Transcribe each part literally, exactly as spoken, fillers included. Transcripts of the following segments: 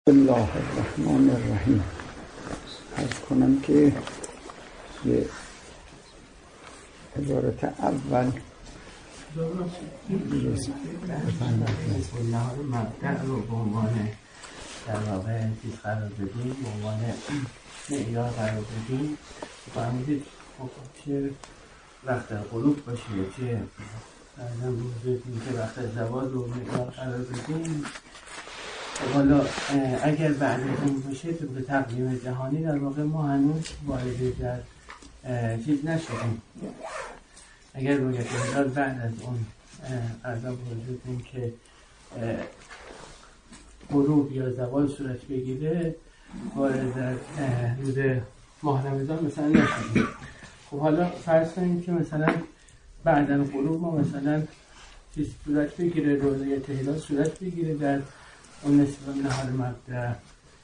الله الرحمن الرحیم. عرض کنم که یه عبارت اول بسم الله رو مبدأ رو به عنوان در واقع چیز قرار بدیم، به عنوان معیار قرار بدیم. فهمیدید چه وقت غروب باشه چه ارزم بزرگیم که وقت زوال رو معیار قرار بدیم. حالا اگر بعد این باشه طبق تقویم جهانی در واقع ما هنوز وارد در چیز نشدیم. اگر رویت هلال بعد از اون ارزم بزرگیم که غروب یا زوال صورت بگیره وارد در روز ماه رمضان مثلا نشدیم. خب حالا فرض کنیم که مثلا بعد از غروب ما مثلا چیز صورت بگیره، رویت هلال صورت بگیره در اون نصف نهار مبدأ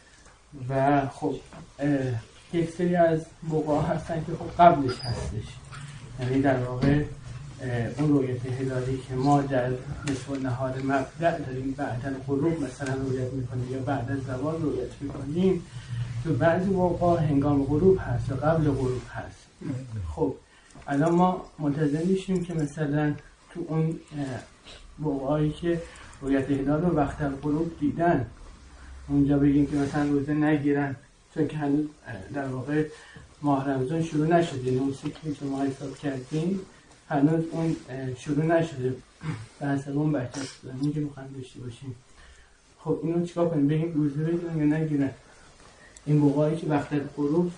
و خب یک سری از موقع هستن که خب قبلش هستش، یعنی در واقع اون رویت هلالی که ما در نصف نهار مبدأ داریم بعد از غروب مثلا رویت میکنیم یا بعد از زوال رویت میکنیم، تو بعضی موقع هنگام غروب هست یا قبل غروب هست. خب الان ما منتظر میشیم که مثلا تو اون موقعی که رویت هلال رو وقت غروب دیدن اونجا بگیم که مثلا روزه نگیرن، چون که هنوز در واقع ماه رمضان شروع نشده، اون سیکلی که ما حساب کردیم هنوز اون شروع نشده به حساب اون بچه هستیم که میخوایم داشته باشیم. خب اینو چیکار کنیم؟ بگیم روزه بگیرن یا نگیرن این موقعی که وقت غروب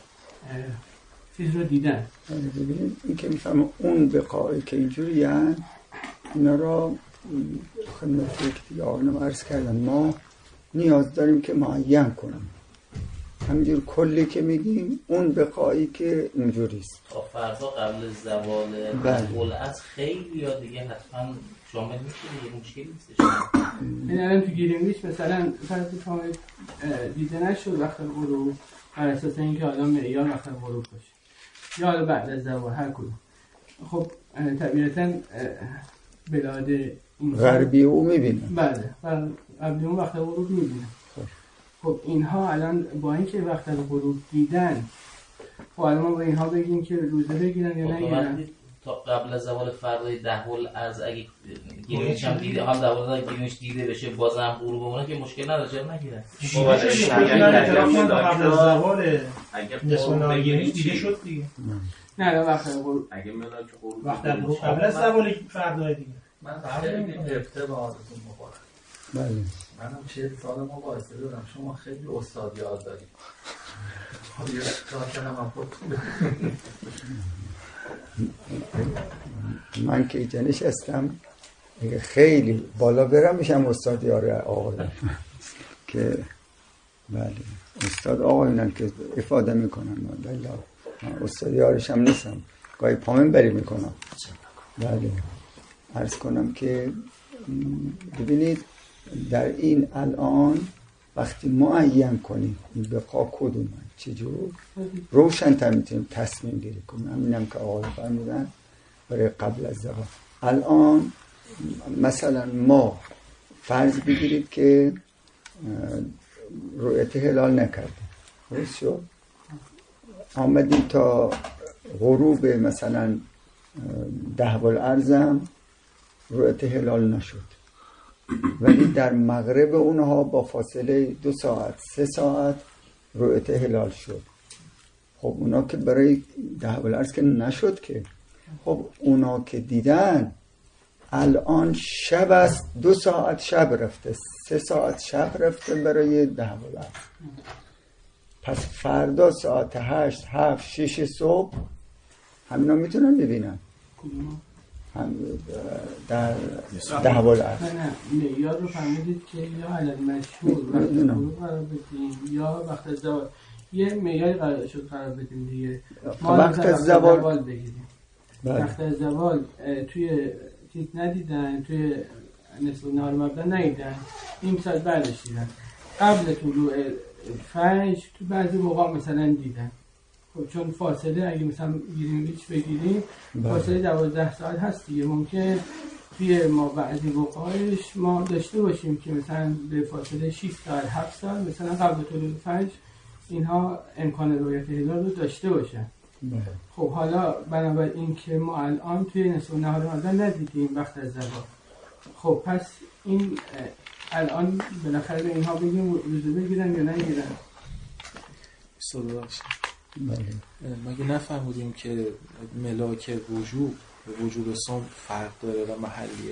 چیز رو دیدن؟ ببینید این که میفهم اون بقایی که اینجوری هن اینا را خدمت یک دیگه آقایانم عرض کردن ما نیاز داریم که معین کنیم. همینجور کلی که میگیم اون بقایی که اینجوریست تا فردا قبل زوال العصر خیلی یا دیگه حتما شامل میشه دیگه، مشکلی نیستش. این الان تو گیرینگلیش مثلا فرض کنید دیده نشد وقت غروب بر اساس اینکه حالا معیار وقت غروب باشه یا حالا بعد از زوال هر کدوم. خب طبیعتاً بلاد غربی او میبینن. بله قبل اون وقت غروب میبینن. خب اینها الان با اینکه وقت غروب دیدن خب الان ما با اینها بگیم که روزه بگیرن یا نگیرن؟ تا قبل از زوال فردای ده العصر اگه گیرینش هم دیده هم دوازده گیرینش دیده بشه بازم غروب بمونه که مشکل نداره، چرا نگیرن؟ قبل از زوال اگه بگیرینش دیده شد دیگه. نه وقت غروب اگه ملاک غروب وقت غروب قبل از زوال فردای دیگه. من خیلی افته به حالتون مبارک. بله منم چهل سال مبارزه دارم، شما خیلی استاد یاد دارید. خب یه کار کنم هم خودتون. من که جنش هستم خیلی بالا برم میشم استاد یار آقایون که بله استاد آقایونم که افاده میکنن. بله من استاد یارش هم نیستم، گاهی پامن بری میکنم. بله عرض کنم که ببینید در این الان وقتی معین کنیم این بقا کدومه چجور روشن تر میتونیم تصمیم گیری کنیم. همینم که آقای فرمودن برای قبل از زوال. الان مثلا ما فرض بگیرید که رؤیت هلال نکردیم، درست شد؟ آمدیم تا غروب مثلا ده الارضم رؤیت هلال نشد، ولی در مغرب اونها با فاصله دو ساعت سه ساعت رؤیت هلال شد. خب اونا که برای ده الارض که نشد که، خب اونا که دیدن الان شب است، دو ساعت شب رفته، سه ساعت شب رفته برای ده الارض. پس فردا ساعت هشت هفت شش صبح همینا میتونن ببینن هم در ده الارض. نه نه معیار رو فهمیدید که یا علل مشهور وقت غروب قرار بدیم یا وقت زوال. یه معیاری قرار شد قرار بدیم دیگه. ما وقت زوال بگیریم. وقت زوال توی چیز ندیدن، توی نصف نهار مبدأ ندیدن، این ساعت بعدش دیدن. قبل طلوع فجر تو بعضی موقع مثلا دیدن. خب چون فاصله اگه مثلا گیرینگلیش بگیریم فاصله دوازده ساعت هست دیگه، ممکن توی ما بعضی وقایش ما داشته باشیم که مثلا به فاصله شش سال هفت سال مثلا قبل طلوع فجر اینها امکان رؤیت هلال رو داشته باشن. خب حالا بنابراین که ما الان توی نصف نهار رمضان ندیدیم وقت از زوال، خب پس این الان بالاخره به اینها بگیم روزه بگیرن یا نگیرن؟ صدا مگه نفهمودیم که ملاک وجوب و وجوب صوم فرق داره و محلیه؟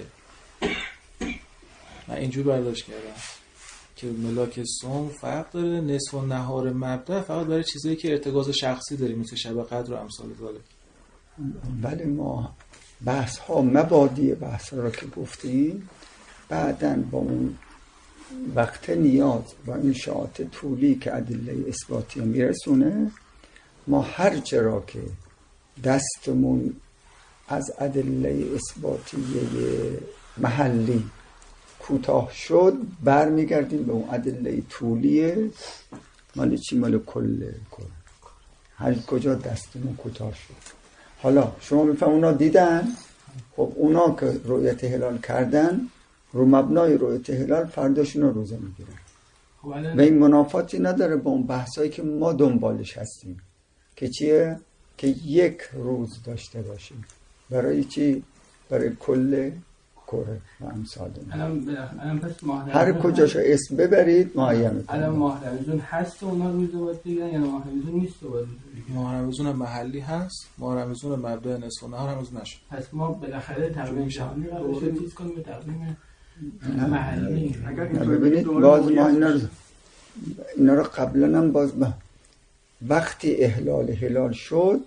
من اینجور برداشت کردم که ملاک صوم فرق داره، نصف و نهار مبدأ فقط برای چیزایی که ارتکاز شخصی داریم مثل شب قدر و امثال ذالک. ولی ما بحث ها مبادی بحث ها را که گفتیم بعداً با اون وقت نیاز و این شاعت طولی که ادله اثباتی میرسونه، ما هر چرا که دستمون از ادله اثباتیه محلی کوتاه شد برمیگردیم به اون ادله طولیه مال چی؟ مال کل کل هر کجا دستمون کوتاه شد. حالا شما میفهم اونا دیدن، خب اونا که رؤیت هلال کردن رو مبنای رؤیت هلال فرداشون رو روزه میگیرن و این منافاتی نداره با اون بحثایی که ما دنبالش هستیم که چیه؟ که یک روز داشته باشیم. برای چی؟ برای کل کره و امثال هر کجاشو اسم ببرید معین. الان ماه رمضان هست اونا روزه باید بگیرن یا ماه رمضان نیست و باید بگیرن؟ ماه رمضان محلی هست، ماه رمضان مبدأ نصف و نهار هنوز نشد. پس ما بالاخره تقویم جهانی رو چیز کنیم به تقویم محلی. ببینید باز ما اینا رو اینا رو قبلا هم باز با وقتی احلال هلال شد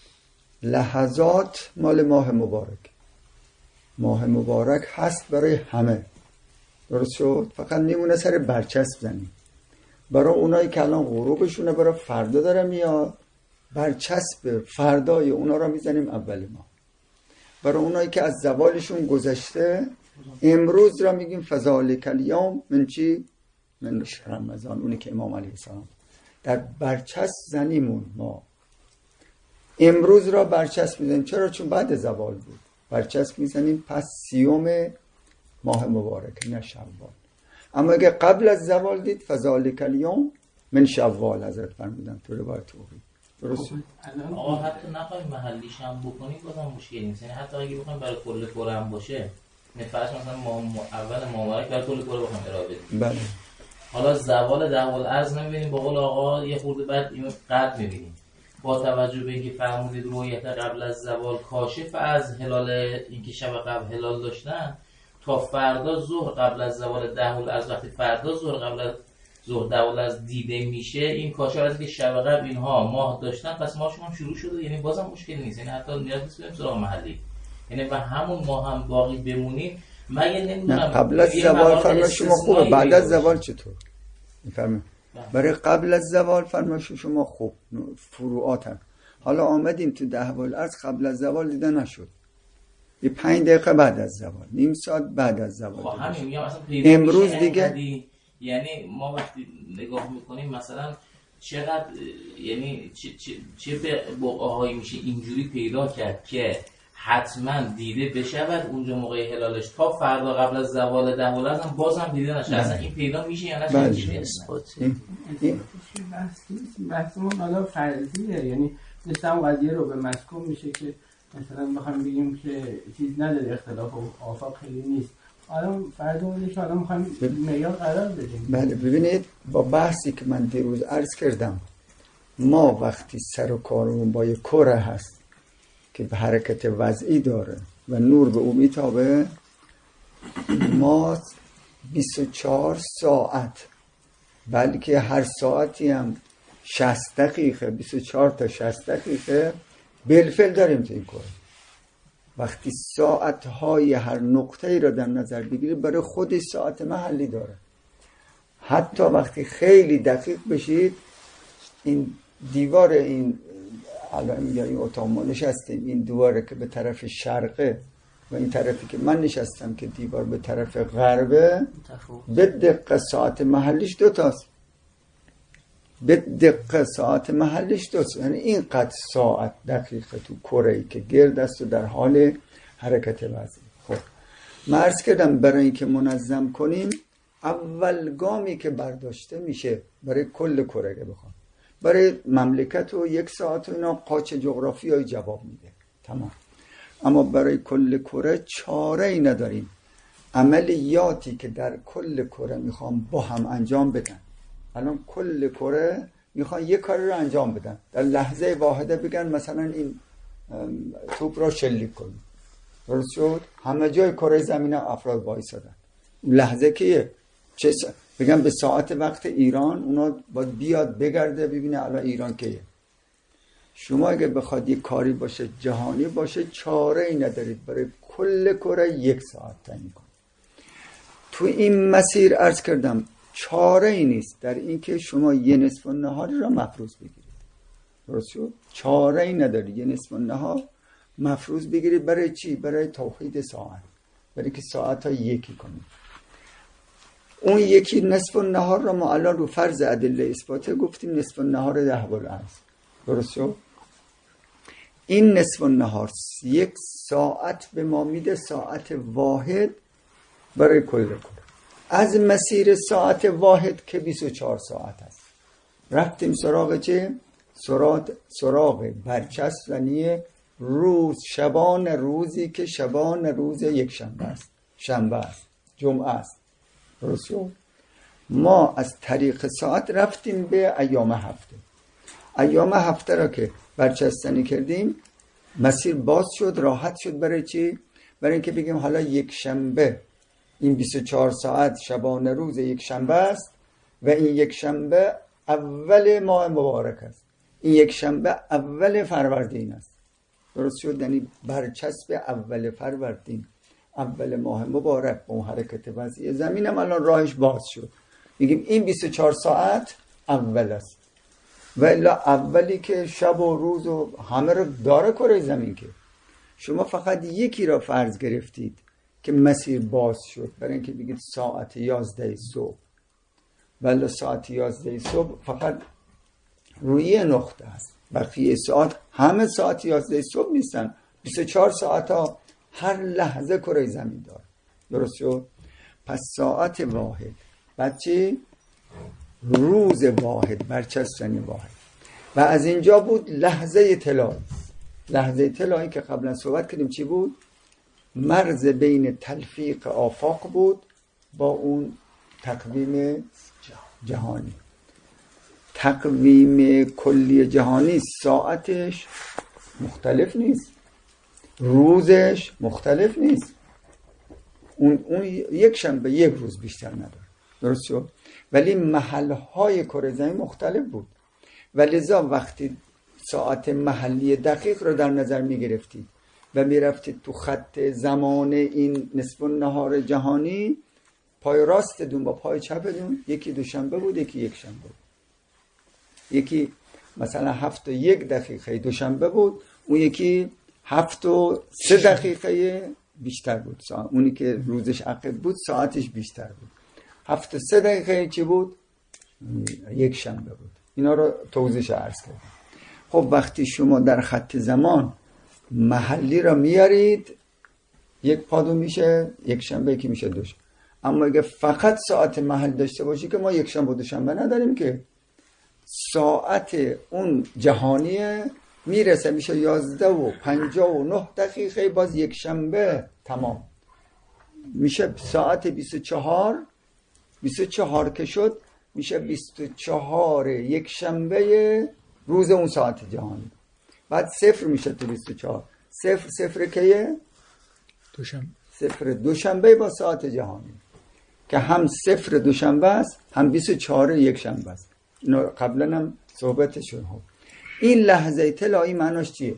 لحظات مال ماه مبارک، ماه مبارک هست برای همه، درست شد؟ فقط میمونه سر برچسب زنیم. برای اونایی که الان غروبشونه برای فردا داره میاد، برچسب فردای اونا رو میزنیم اول ماه. برای اونایی که از زوالشون گذشته امروز را میگیم فذالک الیوم من چی؟ من رمضان، اونی که امام علیه السلام در برچسب زنیمون ما امروز را برچسب میزنیم. چرا؟ چون بعد زوال بود. برچسب میزنیم پس سیوم ماه مبارک نه شوال. اما اگه قبل از زوال دید فذالک الیوم من شوال حضرت فرمودن تو روایت توحید. درست؟ آقا حتی نخواهیم محلیش هم بکنیم بازم مشکل نیست. یعنی حتی اگه بخوایم برای کل کره هم باشه، فرض مثلا ما اول ماه مبارک برای کل کره بخوایم ارائه بدیم، بله. حالا زوال دهوال عرض نمیبینیم، با قول آقا یه خورده بعد اینو قد میبینیم. با توجه به اینکه فرمودید رؤیت قبل از زوال کاشف از هلال، اینکه شب قبل هلال داشتن تا فردا ظهر قبل از زوال دهوال عرض، وقتی فردا ظهر قبل از ظهر دهوال از دیده میشه این کاشف از که شب قبل اینها ماه داشتن، پس ماهشون هم شروع شده. یعنی بازم مشکل نیست، یعنی حتی نیاز نیست بریم سراغ محلی، یعنی و همون ماه هم باقی بمونیم. مگه نمیدونم قبل از زوال فرمایش شما خوبه، بعد از زوال چطور؟ میفهمید؟ برای قبل از زوال فرمایش شما خوب فروعات هم. حالا آمدیم تو دهوال عرض قبل از زوال دیده نشد، یه پنج دقیقه بعد از زوال، نیم ساعت بعد از زوال امروز دیگه. یعنی ما وقتی نگاه میکنیم مثلا چقدر، یعنی چه, چه, چه به بقعهایی میشه اینجوری پیدا کرد که حتما دیده بشود اونجا موقع هلالش تا فردا قبل از زوال دهوال هم بازم دیده نشه. اصلا این پیدا میشه یا نشه؟ بله. این بحثمون حالا فرضیه، یعنی مثل هم قضیه رو به مسکوم میشه که مثلا بخوایم بگیم که چیز نداره، اختلاف و آفاق خیلی نیست. حالا فرضمونه که حالا میخوایم معیار قرار بدیم. بله ببینید با بحثی که من دیروز عرض کردم، ما وقتی سر و کارمون با یک کره هست که به حرکت وضعی داره و نور به او میتابه، ما بیست و چهار ساعت بلکه هر ساعتی هم شصت دقیقه، بیست و چهار تا شصت دقیقه بالفعل داریم تو این کره. وقتی ساعتهای هر نقطه‌ای را در نظر بگیری برای خودش ساعت محلی داره. حتی وقتی خیلی دقیق بشید این دیوار، این الان میگه این اتاق ما نشستیم، این دیواره که به طرف شرقه و این طرفی که من نشستم که دیوار به طرف غربه، به دقیقه ساعت محلیش دو تاست. به دقیقه ساعت محلیش دوست، یعنی اینقدر ساعت دقیقه تو کره‌ای که گرد است و در حال حرکت وضعی. خب من عرض کردم برای اینکه منظم کنیم اول گامی که برداشته میشه برای کل کره بخوام برای مملکت و یک ساعت و اینا قاچ جغرافیایی جواب میده تمام. اما برای کل کره چاره ای نداریم. عملیاتی که در کل کره میخوام با هم انجام بدن، الان کل کره میخوان یک کاری رو انجام بدن، در لحظه واحده بگن مثلا این توپ را شلیک کنیم، درست شد؟ همه جای کره زمین افراد وایسادن. لحظه که چه سا... بگم به ساعت وقت ایران اونا باید بیاد بگرده ببینه الان ایران کیه. شما اگه بخواد یک کاری باشه جهانی باشه چاره ای ندارید برای کل کره یک ساعت تعیین کنید. تو این مسیر عرض کردم چاره ای نیست در این که شما یه نصف النهاری را مفروض بگیرید، درست شد؟ چاره ای ندارید یه نصف النهار مفروض بگیرید. برای چی؟ برای توحید ساعت، برای که ساعت ها یکی کنید. اون یکی نصف النهار را ما الان رو فرض ادله اثباته گفتیم نصف النهار ده بالعرض، درست شد؟ این نصف النهار یک ساعت به ما میده، ساعت واحد برای کل کره. از مسیر ساعت واحد که بیست و چهار ساعت است رفتیم سراغ چه؟ سراغ, سراغ برچسبنی روز، شبان روزی که شبان روز یک شنبه است، شنبه است، جمعه است، درست شد؟ ما از طریق ساعت رفتیم به ایام هفته. ایام هفته را که برچسبنی کردیم مسیر باز شد، راحت شد. برای چی؟ برای اینکه بگیم حالا یک شنبه این بیست و چهار ساعت شبانه روز یک شنبه است و این یک شنبه اول ماه مبارک است، این یک شنبه اول فروردین است، درست شد؟ یعنی برچسب اول فروردین، اول ماه مبارک با اون حرکت وضعی زمین هم الان راهش باز شد. میگیم این بیست و چهار ساعت اول است و الا اولی که شب و روز و همه رو داره کره زمین. که شما فقط یکی را فرض گرفتید که مسیر باز شد برای اینکه بگید ساعت یازده صبح، ولی ساعت یازده صبح فقط روی نقطه است، بقیه ساعت همه ساعت یازده صبح نیستن، بیست و چهار ساعت ها هر لحظه کره زمین داره، درست شد؟ پس ساعت واحد بعد چی؟ روز واحد، برچسبنی واحد. و از اینجا بود لحظه طلایی. لحظه طلایی که قبلا صحبت کردیم چی بود؟ مرز بین تلفیق آفاق بود با اون تقویم جهانی. تقویم کلی جهانی ساعتش مختلف نیست، روزش مختلف نیست، اون, اون یک شنبه یک روز بیشتر نداره، درست شد؟ ولی محلهای کره زمین مختلف بود و لذا وقتی ساعت محلی دقیق رو در نظر می گرفتید و می رفتید تو خط زمان این نصف النهار جهانی، پای راست دون با پای چپ دون یکی دوشنبه بود، یکی یک شنبه بود، یکی مثلا هفت و یک دقیقه دوشنبه بود، اون یکی هفت و سه دقیقه بیشتر بود، اونی که روزش عقب بود ساعتش بیشتر بود. هفت و سه دقیقه چی بود؟ یک شنبه بود. اینا رو توضیحش عرض کردم. خب وقتی شما در خط زمان محلی را میارید یک پادو میشه یک شنبه، که میشه دوشنبه. اما اگه فقط ساعت محل داشته باشی که ما یک شنبه و دوشنبه نداریم، که ساعت اون جهانیه میرسه میشه یازده و پنجاه و نه دقیقه، باز یک شنبه تمام میشه. ساعت بیست و چهار بیست و چهار که شد میشه بیست و چهار یک شنبه روز اون ساعت جهانی. بعد صفر میشه تو بیست و چهار. صفر صفر کیه؟ دوشنبه. صفر دوشنبه با ساعت جهانی که هم صفر دوشنبه است هم بیست و چهار یک شنبه است. اینو قبلا هم صحبتشون ها. این لحظه طلایی معناش چیه؟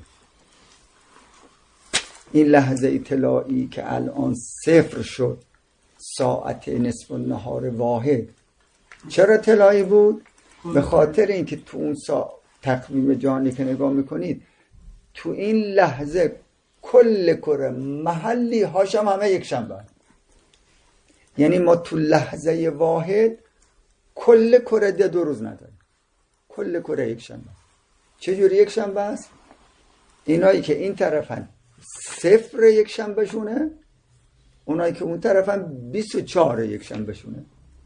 این لحظه طلایی که الان صفر شد، ساعت نصف النهار واحد، چرا طلایی بود؟ به خاطر اینکه تو اون سا... تقویم جهانی که نگاه میکنید تو این لحظه کل کره محلی هاشم همه یک شنبه، یعنی ما تو لحظه واحد کل کره ده دو روز نداریم، کل کره یک شنبه. چجوری یک شنبه است؟ اینایی که این طرفن صفر یک شنبه شونه، اونایی که اون طرفن بیست و چهار یک شنبهشونه.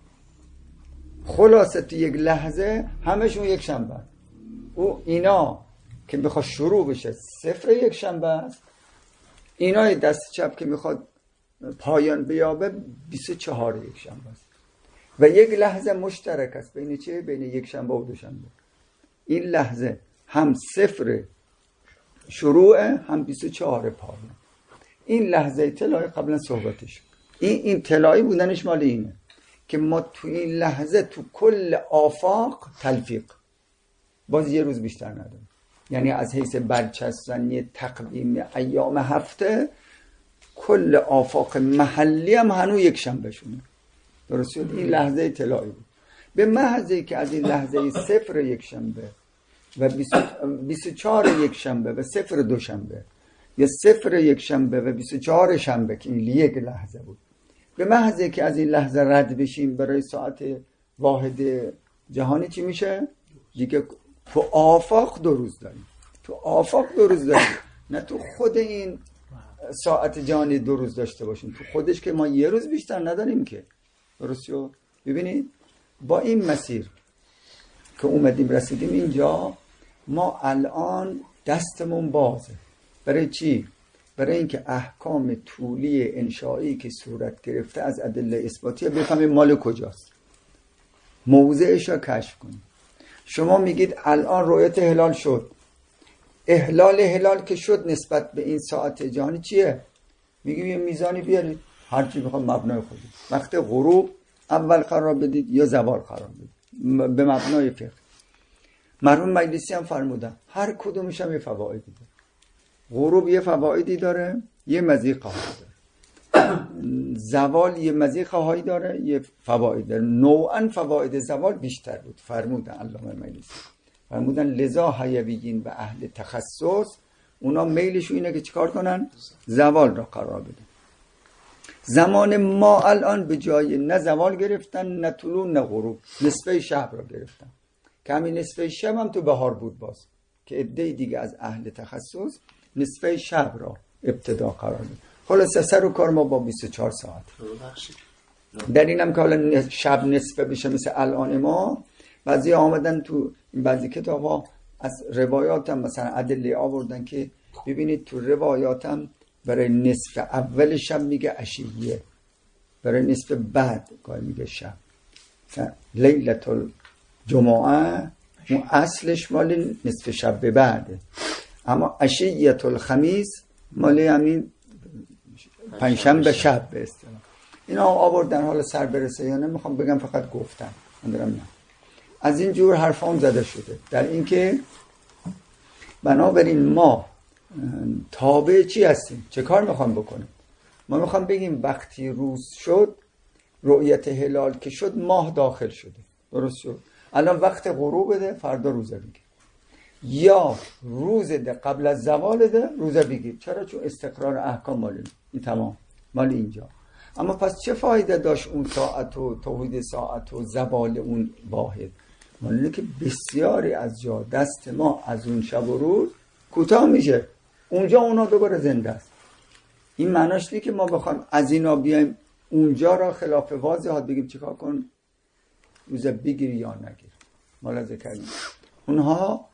خلاصه تو یک لحظه همشون یک شنبه. او اینا که میخواد شروع بشه صفر یک شنبه است، اینای دست چپ که میخواد پایان بیابه بیست و چهار یک شنبه است و یک لحظه مشترک است بین چه؟ بین یک شنبه و دو شنبه. این لحظه هم صفر شروع هم بیست و چهار پایان. این لحظه طلایی قبلا صحبتش این این طلایی بودنش مال اینه که ما تو این لحظه تو کل آفاق تلفیق باز یه روز بیشتر نداریم. یعنی از حیث برچستنی تقویم ایام هفته کل آفاق محلی هم هنوز یک شنبه شونه. درست شد؟ این لحظه طلایی بود. به محضی که از این لحظه صفر یک شنبه و بیست و چهار یک شنبه و صفر دو شنبه یا صفر یک شنبه و بیست و چهار شنبه که این یک لحظه بود، به محضی که از این لحظه رد بشیم برای ساعت واحد جهانی چی میشه؟ دیگه تو آفاق دو روز داریم. تو آفاق دو روز داریم، نه تو خود این ساعت جهانی دو روز داشته باشیم. تو خودش که ما یه روز بیشتر نداریم که. درست شد؟ ببینید با این مسیر که اومدیم رسیدیم اینجا، ما الان دستمون بازه. برای چی؟ برای اینکه احکام طولی انشایی که صورت گرفته از ادله اثباتیه بفهمیم مال کجاست، موضعش را کشف کنیم. شما میگید الان رؤیت هلال شد، احلال هلال که شد نسبت به این ساعت جهانی چیه؟ میگیم یه میزانی بیارید هر چی بخواد مبنای خودید. وقت غروب اول قرار بدید یا زوال قرار بدید به مبنای فقه. مرحوم مجلسی هم فرمودن هر کدومش هم یه فوایدی داره. غروب یه فوایدی داره، یه مزیقه هایی داره. زوال یه مزیقه هایی داره، یه فواید داره. نوعا فواید زوال بیشتر بود. فرمودن علامه مجلسی فرمودن لذا حیویین و اهل تخصص اونا میلشون اینه که چیکار کنن؟ زوال را قرار بدن. زمان ما الان به جای نه زوال گرفتن نه طلوع نه غروب، نصفه شب را گرفتن که همین نصفه شب هم تو بهار بود باز که عده دیگه از اهل تخصص نصفه شب را ابتدا قرار داد. خلاص سر و کار ما با بیست و چهار ساعت. در اینم که حالا شب نصفه بشه مثل الان ما، بعضی آمدن تو بعضی کتابا از روایاتم مثلا ادله آوردن که ببینید تو روایاتم برای نصف اول شب میگه عشیه، برای نصف بعد گاهی میگه شب. لیلت الجمعه اون اصلش مال نصف شب به بعده، اما عشیت الخمیس مال همین پنجشنبه شب به اصطلاح. اینا آوردن، حالا سر برسه یا نه میخوام بگم فقط گفتن اندرم نه. از این جور حرفام زده شده در اینکه بنابراین ما تابع چی هستیم؟ چه کار میخوام بکنیم؟ ما میخوام بگیم وقتی روز شد، رؤیت هلال که شد، ماه داخل شده. درست شد؟ الان وقت غروب ده، فردا روزه بگیر، یا روز ده قبل از زوال ده روزه بگیر. چرا؟ چون استقرار احکام مال این تمام مال اینجا. اما پس چه فایده داشت اون ساعت و توحید ساعت و زوال اون واحد؟ مال اینه که بسیاری از جا دست ما از اون شب و روز کوتاه میشه، اونجا اونا دوباره زنده است. این معناش نیست که ما بخوایم از اینا بیایم اونجا را خلاف واضحات بگیم چیکار کن، روزه بگیر یا نگیر. مال ذکریم اونها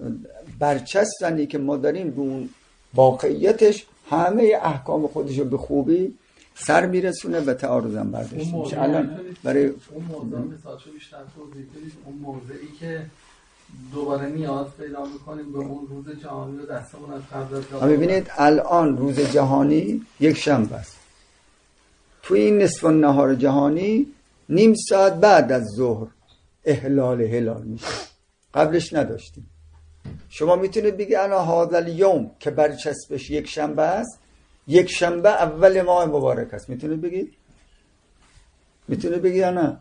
برچستنی که ما داریم رو اون واقعیتش همه احکام خودش رو به خوبی سر میرسونه و تعارضم برداشت میشه. الان برای اون موضوع مثال چه بیشتر توضیح بدید، اون موضوعی که دوباره نیاز پیدا میکنیم به اون روز جهانی رو دستمون از قبل از جهانی. ببینید الان روز جهانی یک شنبه است. توی این نصف النهار جهانی نیم ساعت بعد از ظهر احلال هلال میشه، قبلش نداشتیم. شما میتونید بگی الان هذا الیوم که برچسبش یک شنبه است، یک شنبه اول ماه مبارک است. میتونید بگید؟ میتونید بگید یا نه؟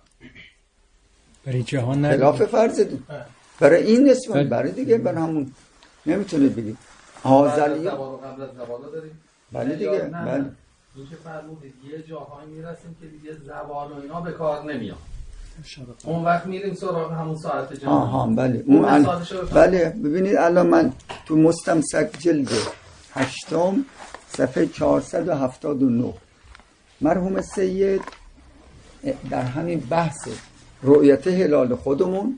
برای جهان نه، خلاف فرض دید. برای این نسبت برای دیگه برای همون نمیتونید بگید هذا الیوم قبل از زوال داریم. بله دیگه. بله این که فرمودید یه جاهایی میرسیم که دیگه زوال و اینا به کار نمیاد، اون وقت میریم سراغ همون ساعت جهانی. آها بله اون ال... بله. ببینید الان من تو مستمسک جلد هشتم صفحه چهارصد و هفتاد و نه مرحوم سید در همین بحث رؤیت هلال خودمون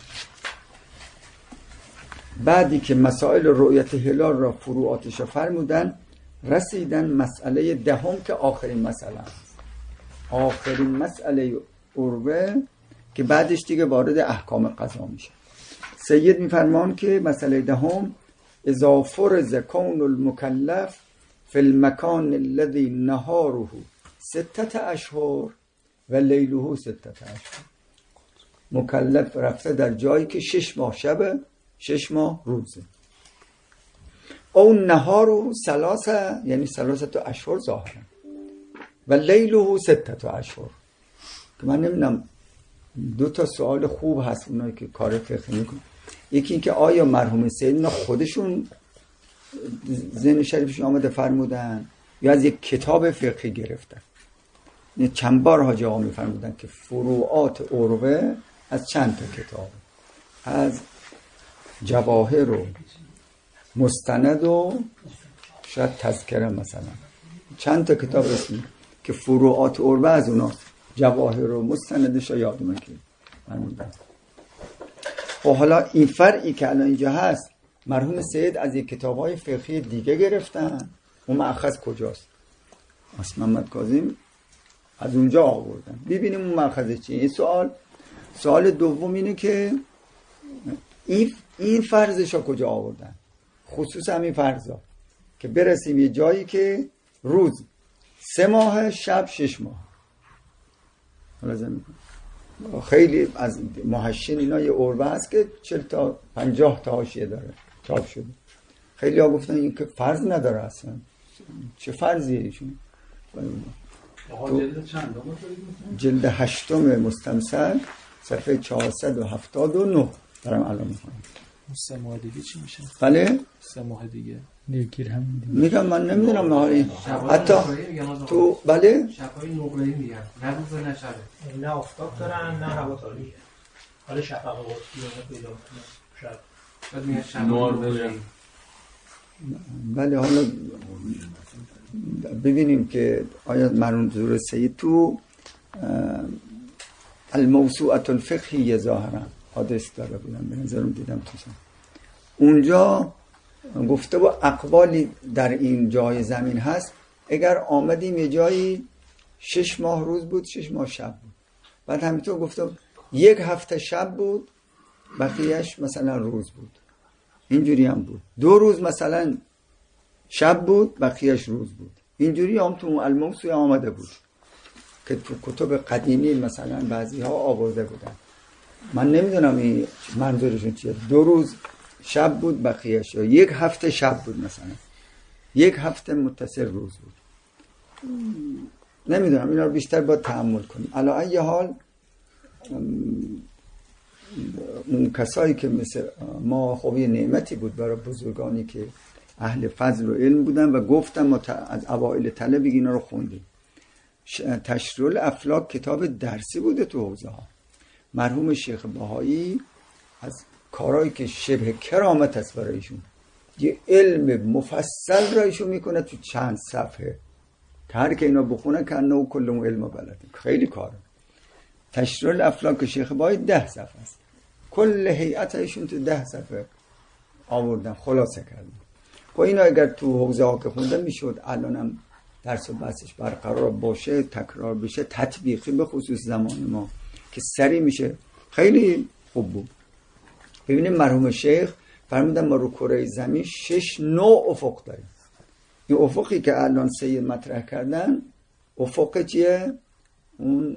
بعدی که مسائل رؤیت هلال را فروعاتش فرمودن، رسیدن مسئله دهم که آخرین مسئله است، آخرین مسئله عروه که بعدش دیگه وارد احکام قضا میشه. سید میفرمان که مسئله دهم اذا فرض کون المکلف فی المکان الذی نهاره ستت اشهر و لیله ستت اشهر. مکلف رفته در جایی که شش ماه شبه، شش ماه روزه. او نهارو سلاسه، یعنی سلاسه تا اشهر ظاهرا، و لیله سته تا اشهر. که من نمیدونم، دو تا سوال خوب هست اونایی که کار فقهی میکنن. یکی این که آیا مرحوم سید خودشون ذهن شریفشون آمده فرمودن یا از یک کتاب فقهی گرفتن؟ چند بار حاجی آقا میفرمودن که فروعات عروه از چند تا کتاب، از جواهر و مستند و شاید تذکره مثلا، چند تا کتاب اسمی که فروعات عروه از اونا جواهر و مستندش رو یادمه که فرمودن. خب حالا این فرعی که الان اینجا هست، مرحوم سید از یک کتاب‌های فقهی دیگه گرفتن، اون مأخذ کجاست؟ اصلا محمد کاظم از اونجا آوردن. ببینیم اون مأخذ چیه. این سوال سوال دوم اینه که این این فرضش ها کجا آوردن، خصوص همین فرضا که برسیم یه جایی که روز سه ماه، شب شش ماه. خیلی از محشین اینا یه عروه هست که چهل تا پنجاه تا حاشیه داره چاپ شده. خیلی ها گفتن این که فرض نداره اصلا. چه فرضیه ایشون؟ جلد چند؟ جلد هشتم مستمسک صفحه چهارصد و هفتاد و نه دارم الان میخونم. سه ماه دیگه چی میشه؟ بله؟ سه ماه دیگه دیگه هم میگم من نمیدونم حالی حتی تو بله؟ شبهای نقره‌ای میگن، نه روز نه شبه، نه آفتاب دارن نه هوا تاریکه. حالا شفق قطبی رو پیدا کنه شب بعد میگن شب نقره‌ای. بله حالا ببینیم که آیا منظور سید تو الموسوعة الفقهی ظاهرا حادث داره بودن، به نظرم دیدم توشن اونجا گفته و اقوالی در این جای زمین هست. اگر آمدیم یه جایی شش ماه روز بود، شش ماه شب بود، بعد همینطور گفته یک هفته شب بود، بقیهش مثلا روز بود، اینجوری هم بود. دو روز مثلا شب بود، بقیهش روز بود. اینجوری هم تو الموسوعه آمده بود که تو کتب قدیمی مثلا بعضی ها آورده بودن. من نمیدونم این منظورشون چیه. دو روز شب بود، بقیهش، یا یک هفته شب بود، مثلا یک هفته متصل روز بود. نمیدونم، اینا رو بیشتر باید تأمل کنیم. علی ای حال اون کسایی که مثل ما، خب یه نعمتی بود برای بزرگانی که اهل فضل و علم بودن و گفتم ما از اوائل طلب اینا رو خوندیم. تشریح الافلاک کتاب درسی بوده تو حوزه ها. مرحوم شیخ بهایی از کارهایی که شبه کرامت است برایشون، یه علم مفصل را ایشون میکنه تو چند صفحه که هر که اینا بخونه کنه و کلمو علم بلده. خیلی کاره. تشریح الافلاک شیخ بهایی ده صفحه است. کل هیئت ایشون تو ده صفحه آوردن، خلاصه کردن. خب اینا اگر تو حوزه ها که خونده میشد الانم درس و بحثش برقرار باشه، تکرار بشه، تطبیقی به خصوص زمان ما که سری میشه، خیلی خوب بود. ببینیم مرحوم شیخ فرمودن ما رو کره زمین شش نوع افق داریم. این افقی که الان سید مطرح کردن افق چیه؟ اون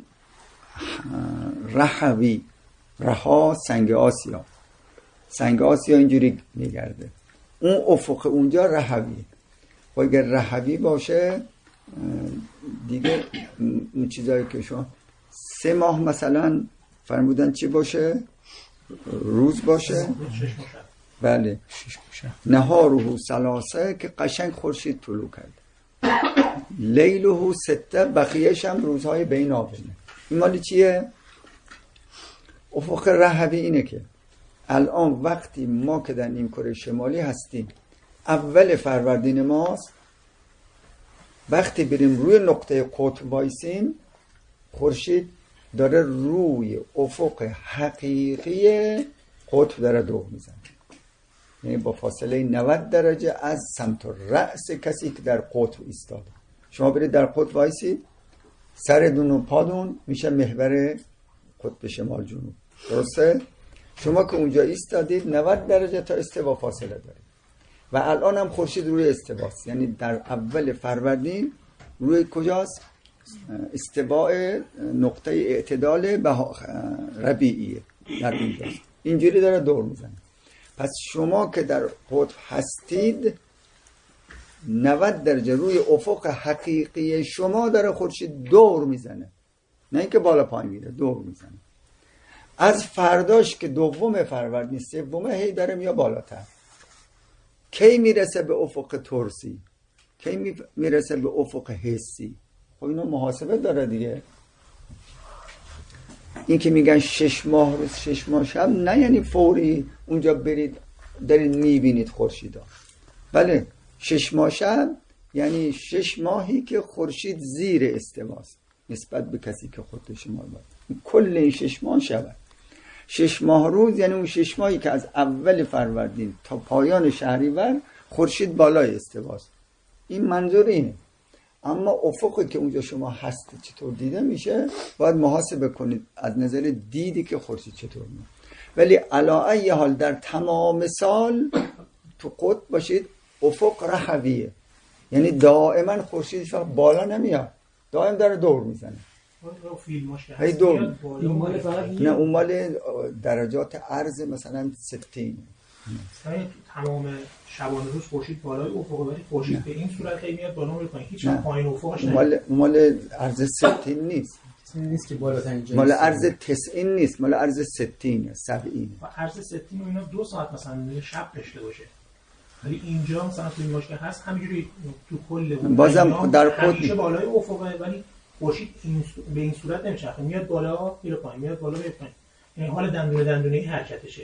رهوی، رها سنگ آسیا، سنگ آسیا اینجوری میگرده، اون افق اونجا رهوی. و اگر رهوی باشه دیگه اون چیزایی که شما سه ماه مثلا فرمودن چی باشه؟ روز باشه. بله. نهاره سلاسه که قشنگ خورشید طلوع کرد، لیله سته بقیهش هم روزهای بین آبینه. این مالی چیه؟ افق رهوی اینه که الان وقتی ما که در این کره شمالی هستیم اول فروردین ماست، وقتی بریم روی نقطه قطب وایسیم خورشید داره روی افق حقیقی قطب داره دور میزنه، یعنی با فاصله نود درجه از سمت رأس کسی که در قطب ایستاده. شما برید در قطب وایسید، سرتون و پادون میشه محور قطب شمال جنوب، درسته؟ شما که اونجا ایستادید نود درجه تا استوا فاصله دارید و الان هم خورشید روی استواست، یعنی در اول فروردین روی کجاست؟ استواء نقطه اعتدال ربیعیه، در اینجاست، اینجوری داره دور میزنه. پس شما که در قطب هستید نود درجه روی افق حقیقی شما داره خورشید دور میزنه، نه اینکه بالا پایین میره، دور میزنه. از فرداش که دوم فروردین سومه هی داره میاد بالاتر. کی میرسه به افق ترسی؟ کی میرسه به افق حسی؟ خب اینا محاسبه داره دیگه. این که میگن شش ماه روز شش ماه شب، نه یعنی فوری اونجا برید دارید میبینید خورشیدا. بله شش ماه شب یعنی شش ماهی که خورشید زیر استواست نسبت به کسی که خود شما باید. کل این شش ماه شب، شش ماه روز یعنی اون شش ماهی که از اول فروردین تا پایان شهریور خورشید بالای استواست. این منظور اینه. اما افقی که اونجا شما هست چطور دیده میشه باید محاسبه کنید از نظر دیدی که خورشید چطور میاد. ولی علی ای حال در تمام سال تو قطب باشید افق رهویه، یعنی دائما خورشید فقط بالا نمیاد، دائم داره دور میزنه. هی دور. نه اون مال درجات عرض مثلا ستین. تمام شبانه روز خورشید بالای افق، ولی خورشید به این صورت خیلی میاد بالا میره پایین، هیچ پایین افقش نه. مال مال عرض ستین نیست. نیست که بالاترین جایی. مال عرض تسعین نیست، مال عرض ستینه، سبعین. و عرض ستین و اینا دو ساعت مثلا شب داشته باشه. ولی اینجا مثلا تو این باشگاه هست همینجوری تو کل بازم در خود همیشه بالای افقه، ولی خورشید این به این صورت نمیچرخه، میاد بالا میره پایین، میاد بالا میره پایین. یعنی حال دندونه دندونه حرکتشه.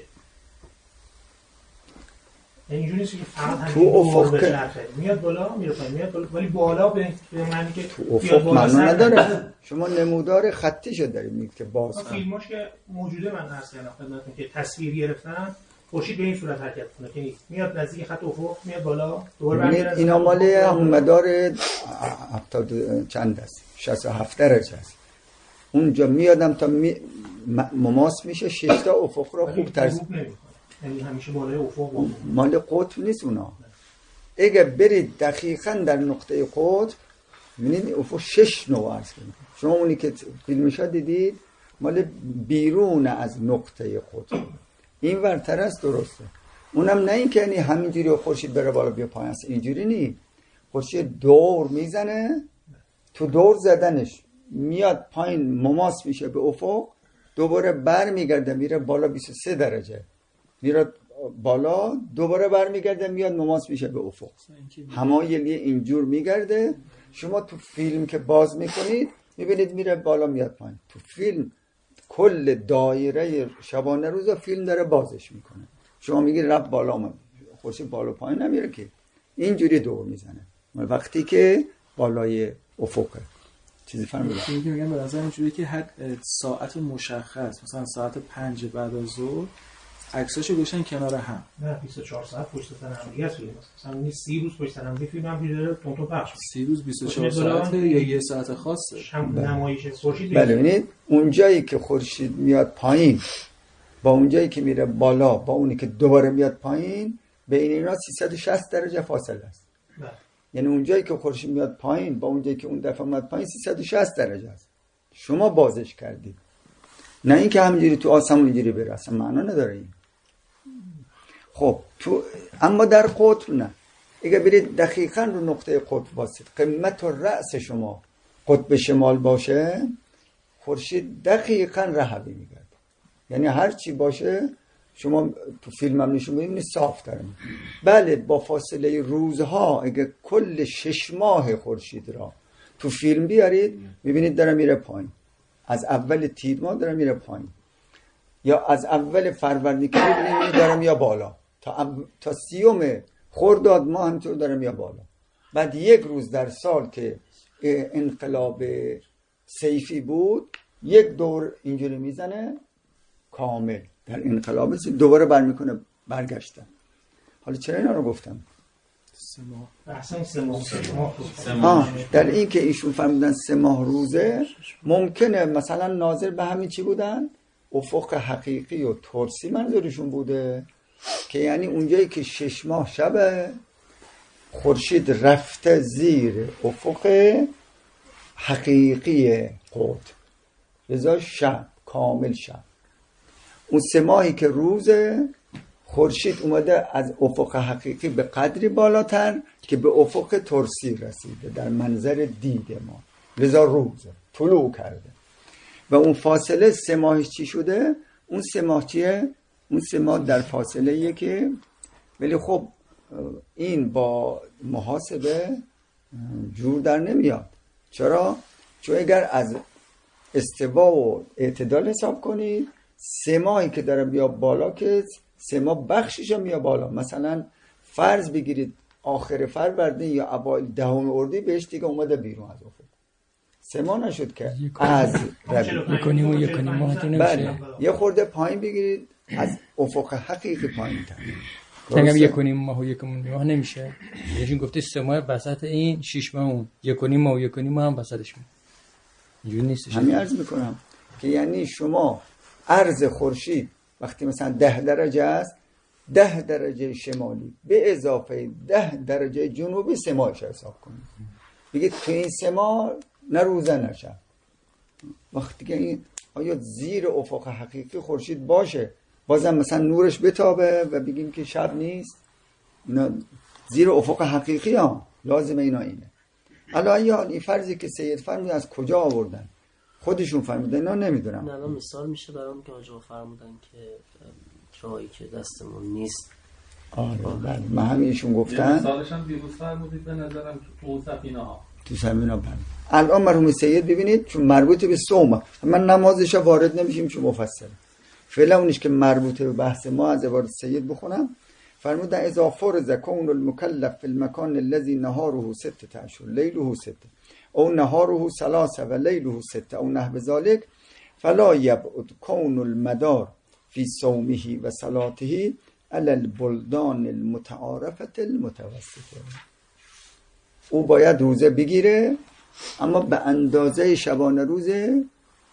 یعنی اینجوری نیست که فقط تو افق میاد بالا میره پایین، میاد بالا، ولی بالا به معنی که تو افق معنا نداره. شما نمودار خطیشو دارید میگید که باز فیلماش که موجوده من عرض کردم خدمتتون که تصویر گرفتن خورشید به این صورت حرکت کنه که میاد نزدیک خط افق، میاد بالا، دوباره برمیگرده. اینا مال همون مدار هفتاد چند است، شصت و هفت درجه است. اونجا میادم تا می... مماس میشه شش تا افق رو خوب ترسیم، یعنی همیشه بالای افق. مال قطب نیست اونا. اگه برید دقیقاً در نقطه قطب میبینید افق شش نوع است. شما اونی که فیلمش دیدید مال بیرون از نقطه قطب، این ورتر است، درسته. اونم نه این که یعنی همینجوری خورشید بره بالا بیا پایین است، اینجوری نی. خورشید دور میزنه، تو دور زدنش میاد پایین مماس میشه به افق، دوباره بر میگرده میره بالا بیست و سه درجه، میره بالا دوباره بر میگرده میاد مماس میشه به افق، همایلی اینجور میگرده. شما تو فیلم که باز میکنید میبینید میره بالا میاد پایین. تو فیلم کل دایره شبانه روز فیلم داره بازش میکنه، شما میگید رب بالا اومد، خورشید بالا پایین نمیره که، اینجوری دور میزنه وقتی که بالای افقه. چیزی فرمودم میگم میگم به نظر اینجوریه که هر ساعت مشخص مثلا ساعت پنج بعد از ظهر عکساشو گوشن کنار هم، نه بیست و چهار ساعت پشت سر هم دیگه است. مثلا این سی روز پشت سر هم دیگه فیلم هم دیگه تون تون پخش میشه. سی روز بیست و چهار ساعت یا یه ساعت خاصه نمایش خورشید. بله ببینید اون جایی که خورشید میاد پایین با اون جایی که میره بالا با اونی که دوباره میاد پایین بین اینا سیصد و شصت درجه فاصله است. بله. یعنی اون جایی که خورشید میاد پایین با اون جایی که اون دفعه میاد پایین سیصد و شصت درجه است. شما بازش کردید، نه اینکه همینجوری تو آسمون اینجوری بره، اصلا معنا نداره این. خب تو اما در قطب نه. اگه برید دقیقاً رو نقطه قطب واسید، قمت و رأس شما قطب شمال باشه، خورشید دقیقاً رهبی میگرده. یعنی هر چی باشه شما تو فیلم هم نشون میدید صاف تر. بله با فاصله روزها اگه کل شش ماه خورشید را تو فیلم بیارید میبینید داره میره پایین، از اول تیر ماه داره میره پایین، یا از اول فروردین که میبینید داره میاد بالا تا اب... تا سیوم خرداد ماه همینطور داره میاد بالا. بعد یک روز در سال که انقلاب صیفی بود یک دور اینجوری میزنه کامل در انقلاب صیفی، دوباره برمیکنه برگشتن. حالا چرا اینا رو گفتم؟ سه ماه. احسن سه ماه. سه ماه. در این که ایشون فرمودن سه ماه روزه، ممکنه مثلا ناظر به همین چی بودن؟ افق حقیقی و ترسی منظورشون بوده که یعنی اونجایی که شش ماه شبه خورشید رفته زیر افق حقیقی قطب، لذا شب کامل شب. اون سه ماهی که روزه خورشید اومده از افق حقیقی به قدری بالاتر که به افق ترسی رسیده در منظر دید ما، لذا روزه طلوع کرده. و اون فاصله سه ماهش چی شده؟ اون سه ماه چیه؟ اون سه ماه در فاصله یه که، ولی خب این با محاسبه جور در نمیاد. چرا؟ چون اگر از استوا و اعتدال حساب کنید، سه ماهی که داره بیا بالا که سه ماه بخشش هم بیا بالا. مثلا فرض بگیرید آخر فروردین یا اوایل دهم اردی بهش دیگه اومده بیرون از افق، سه ماه نشد که از یکنیم و یکنیم ماه نمیشه. یه خورده پایین بگیرید از افق حقیقی پایین تر تنگم یکنیم ماه و یکنیم ماه نمیشه. یعنی گفته سه ماه وسط این شش ماه اون یکنیم ماه و یکنیم ماه هم وسطش میشه. اینجوری نیستش. همین عرض میکنم که یعنی شما عرض خورشید وقتی مثلا ده درجه است، ده درجه شمالی به اضافه ده درجه جنوبی سه ماهش حساب کنید. بگید تو این سه ماه نه روزه نه شب. وقتی که این آیا زیر افق حقیقی خورشید باشه بازم مثلا نورش بتابه و بگیم که شب نیست، نه زیر افق حقیقی ها لازمه اینا اینه. الان یا این فرضی که سید فرمودن از کجا آوردن؟ خودشون فرمودن، اینا نمیدونم. نه الان مثال میشه برام که آقا فرمودن که جایی که دستمون نیست. آره بله من همیشون گفتن. مثالش هم دیروز فرمودید به نظرم تو اون سفینه ها. تو سفینه ها. الان مرحوم سید ببینید چون مربوط به صومه، من نمازش وارد نمیشیم چون مفصل. فعلا اونیش که مربوط به بحث ما از عبارت سید بخونم. فرمودن اذا فرض کون المکلف فی المکان الذی نهاره ستة اشهر لیله ستة او نهاره ثلاثة و لیله ستة او نحو ذلك فلا یبعد کون المدار فی صومه و صلاته علی البلدان المتعارفة المتوسطه. او باید روزه بگیره اما به اندازه شبانه روزه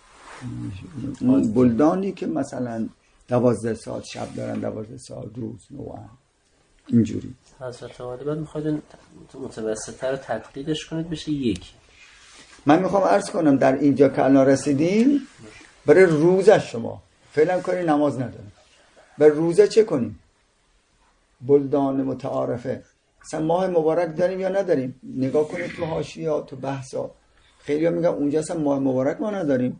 بلدانی که مثلا دوازده ساعت شب دارن، دوازده ساعت روز، نوعا اینجوری. حضرت عالی بعد میخواید متوسطه رو تدقیقش کنید بشه یکی. من میخوام عرض کنم در اینجا که الان رسیدیم برای روزه شما فعلا کاری نماز نداریم، برای روزه چه کنیم؟ بلدان متعارفه. مثلا ماه مبارک داریم یا نداریم؟ نگاه کنید تو حاشیه تو بحثا خیلی ها میگن اونجا اصلا ماه مبارک ما نداریم.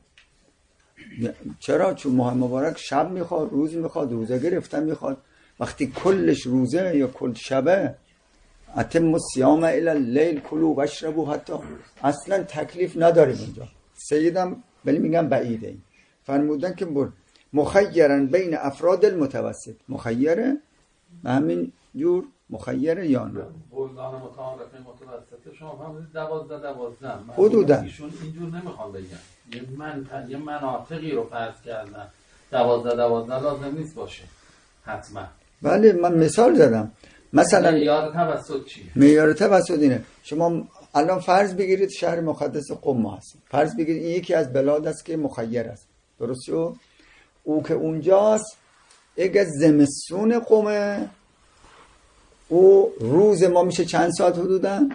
چرا؟ چون ماه مبارک شب میخواد، روز میخواد، روزه گرفتن میخواد. وقتی کلش روزه یا کل شبه اتم الصیام الی اللیل کلوا واشربوا حتی اصلا تکلیف نداریم اینجا. سیدم ولی میگم بعیده. این فرمودن که بر مخیرن بین افراد المتوسط، مخیره به همین جور مخیره یا نه؟ بلدان متعارفه متوسطه شما فهمیدید دوازده دوازده حدودا ایشون اینجور نمیخوان بگن. یه من یه مناطقی رو فرض کردن دوازده دوازده لازم نیست باشه حتما. بله من مثال زدم. مثلا معیار توسط چیه؟ معیار توسط اینه شما الان فرض بگیرید شهر مقدس قم هست، فرض بگیرید این یکی از بلاد است که مخیر است، درسته؟ او که اونجاست اگه زمستون قمه او روز ما میشه چند ساعت حدودا؟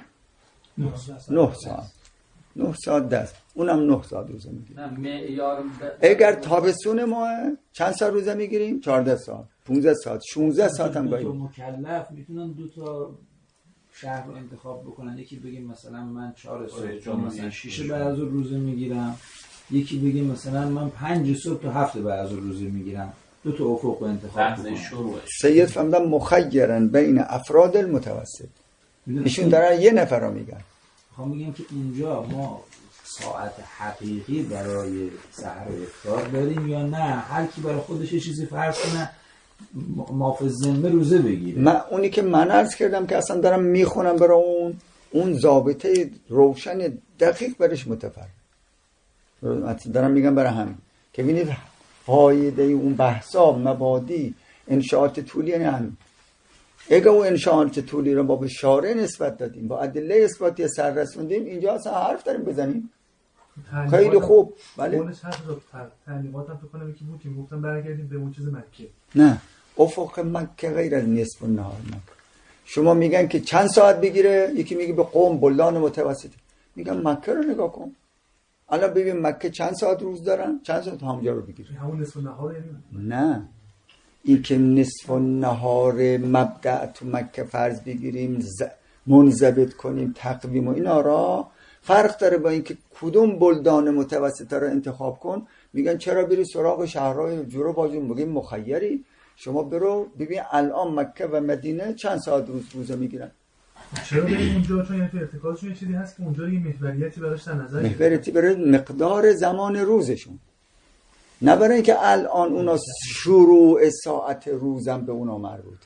نه ساعت. نه ساعت دست اونم نه ساعت روزه میگیریم. نه معیار اگر تابستون ما چند ساعت روزه میگیریم؟ چهارده ساعت، پانزده ساعت، شانزده ساعت هم گاهی. مکلف میتونن دو تا شهر رو انتخاب بکنن. یکی بگیم مثلا من چهار صبح مثلا شش بعد از روزه میگیرم، یکی بگیم مثلا من پنج صبح تا هفت بعد از روزه میگیرم. دو تا افق رو انتخاب بکنن. سید فهمیدن مخیرن بین افراد المتوسط. ایشون دارن یه نفر رو میگن. میخوام بگم که اینجا ما ساعت حقیقی برای سحر و افطار داریم یا نه هر کی برای خودش یه چیزی فرض کنه مافظ ذمه روزه بگیره. من اونی که من عرض کردم که اصلا دارم میخونم برای اون اون ضابطه روشن دقیق برش متفرق. دارم میگم برای همین که ببینید فایده اون بحثا مبادی انشاءات طولی یعنی همین. اگه اون انشاءات طولی رو با به شارع نسبت دادیم، با ادله اثباتی سر رسوندیم، اینجا اصلا حرف داریم بزنیم. خیلی خوب. بله اونش هست رو تعلیماتم تو کنم یکی بود که گفتم برگردیم به اون چیز مکه. نه افق مکه غیر از نصف النهار مکه. شما میگن که چند ساعت بگیره، یکی میگه به قوم بلدان متوسط. میگم مکه رو نگاه کن. الان ببین مکه چند ساعت روز دارن، چند ساعت همونجا رو بگیره. همون نصف النهار یعنی نه این که نصف النهار مبدأ تو مکه فرض بگیریم ز... منضبط کنیم تقویم و اینا را فرق داره با اینکه کدوم بلدان متوسطه رو انتخاب کن. میگن چرا بری سراغ شهرهای جورو باجون؟ بگیم مخیری. شما برو ببین الان مکه و مدینه چند ساعت روز روزه میگیرن. چرا بریم اونجا؟ چون یعنی تو ارتکازشون یه چیزی هست که اونجا یه محوریتی براش در نظر گرفته. محوریتی برای مقدار زمان روزشون، نه برای اینکه الان اونا شروع ساعت روزم به اونا مربوطه.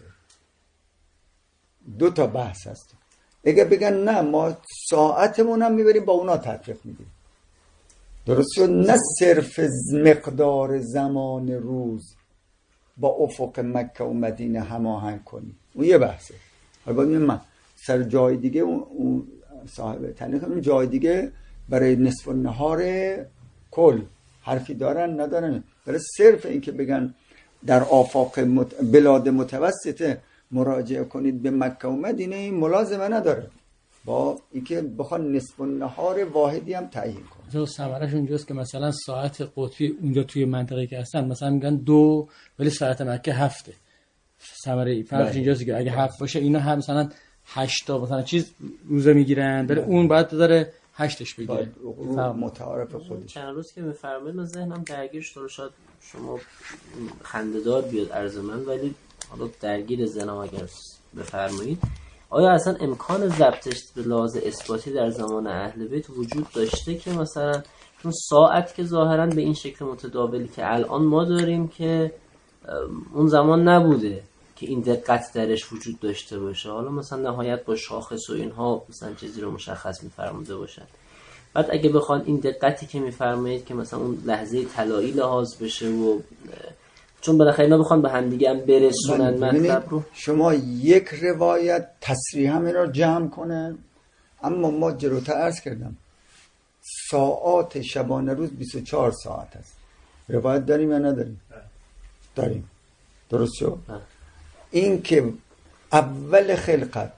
دو تا بحث هست. اگه بگن نه ما ساعتمون هم میبریم با اونا تطبیق میدیم، درست شد؟ نه صرف مقدار زمان روز با افق مکه و مدینه هماهنگ کنیم، اون یه بحثه. حالا باید من سر جای دیگه اون صاحب تنیخ اون جای دیگه برای نصف النهار کل حرفی دارن ندارن. برای صرف این که بگن در آفاق مت... بلاد متوسطه مراجعه کنید به مکه و مدینه، این ملازمه نداره با اینکه بخوان نصف النهار واحدی هم تعیین کنن. جو ثمرش اونجاست که مثلا ساعت قطبی اونجا توی منطقه که هستن مثلا میگن دو ولی ساعت مکه هفته. ثمره فرقش اینجاست که اگه هفت باشه اینا هم مثلا هشت تا مثلا چیز روزه میگیرن، برای اون بعد داره هشتش بگیره. متعارف خودش. چند روز که میفرمایید من ذهنم درگیر شد، شاید شما خنده‌دار بیاد عرض من، ولی حالا درگیر ذهنم اگر بفرمایید آیا اصلا امکان ضبطش به لحاظ اثباتی در زمان اهل بیت وجود داشته که مثلا چون ساعت که ظاهرا به این شکل متداولی که الان ما داریم که اون زمان نبوده که این دقت درش وجود داشته باشه، حالا مثلا نهایت با شاخص و اینها مثلا چیزی رو مشخص می‌فرموده باشن. بعد اگه بخوان این دقتی که می‌فرمایید که مثلا اون لحظه طلایی لحاظ بشه و چون بالاخره اینا بخوان به هم دیگه هم برسونن مطلب رو، شما یک روایت تصریحا این رو جمع کنه، اما ما جلوتر عرض کردم ساعات شبانه روز بیست و چهار ساعت است. روایت داریم یا نداریم؟ داریم. درست شد؟ این که اول خلقت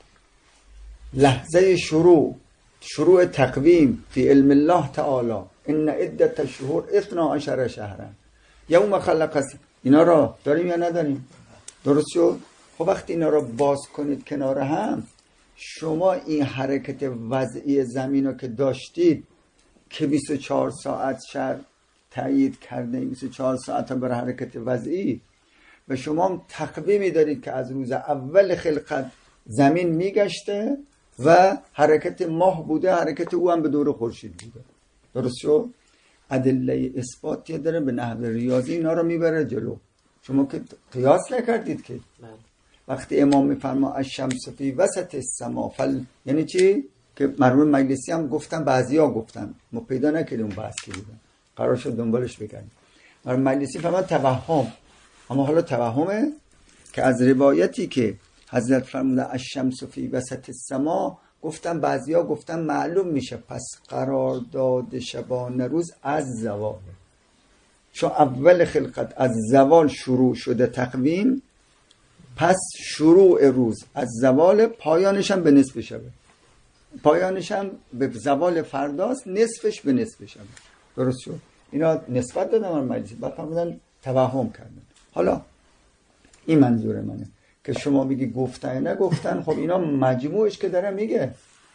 لحظه شروع شروع تقویم فی علم الله تعالی ان عدت الشهور اثنا عشر شهرا یوم خلق است، اینا را داریم یا نداریم؟ درست شد؟ خب وقتی اینا را باز کنید کنار هم، شما این حرکت وضعی زمین رو که داشتید که بیست و چهار ساعت شهر تایید کرده، بیست و چهار ساعت برای حرکت وضعی، و شما هم تقویمی دارید که از روز اول خلقت زمین میگشته و حرکت ماه بوده، حرکت او هم به دور خورشید بوده. درست شد؟ ادله اثباتی داره به نحو ریاضی اینا رو میبره جلو. شما که قیاس نکردید که وقتی امام میفرما الشمس فی وسط السما فل، یعنی چی؟ که مرحوم مجلسی هم گفتن، بعضیا گفتن، ما پیدا نکردیم اون بحث که بودن، قرار شد دنبالش بگردیم. مرحوم مجلسی فرمود توهم، اما حالا توهمه که از روایتی که حضرت فرموده الشمس فی وسط السما، گفتن بعضیا گفتن معلوم میشه پس قرار داد شبانه روز از زوال، چون اول خلقت از زوال شروع شده تقویم، پس شروع روز از زوال، پایانش هم به نصف شبه، پایانش هم به زوال فرداست، نصفش به نصف شبه. درست شد؟ اینا نسبت دادن من مجلسی، بعد فرمودن توهم کردن. حالا این منظور منه که شما میگی گفتن نگفتن، خب اینا مجموعش که داره میگه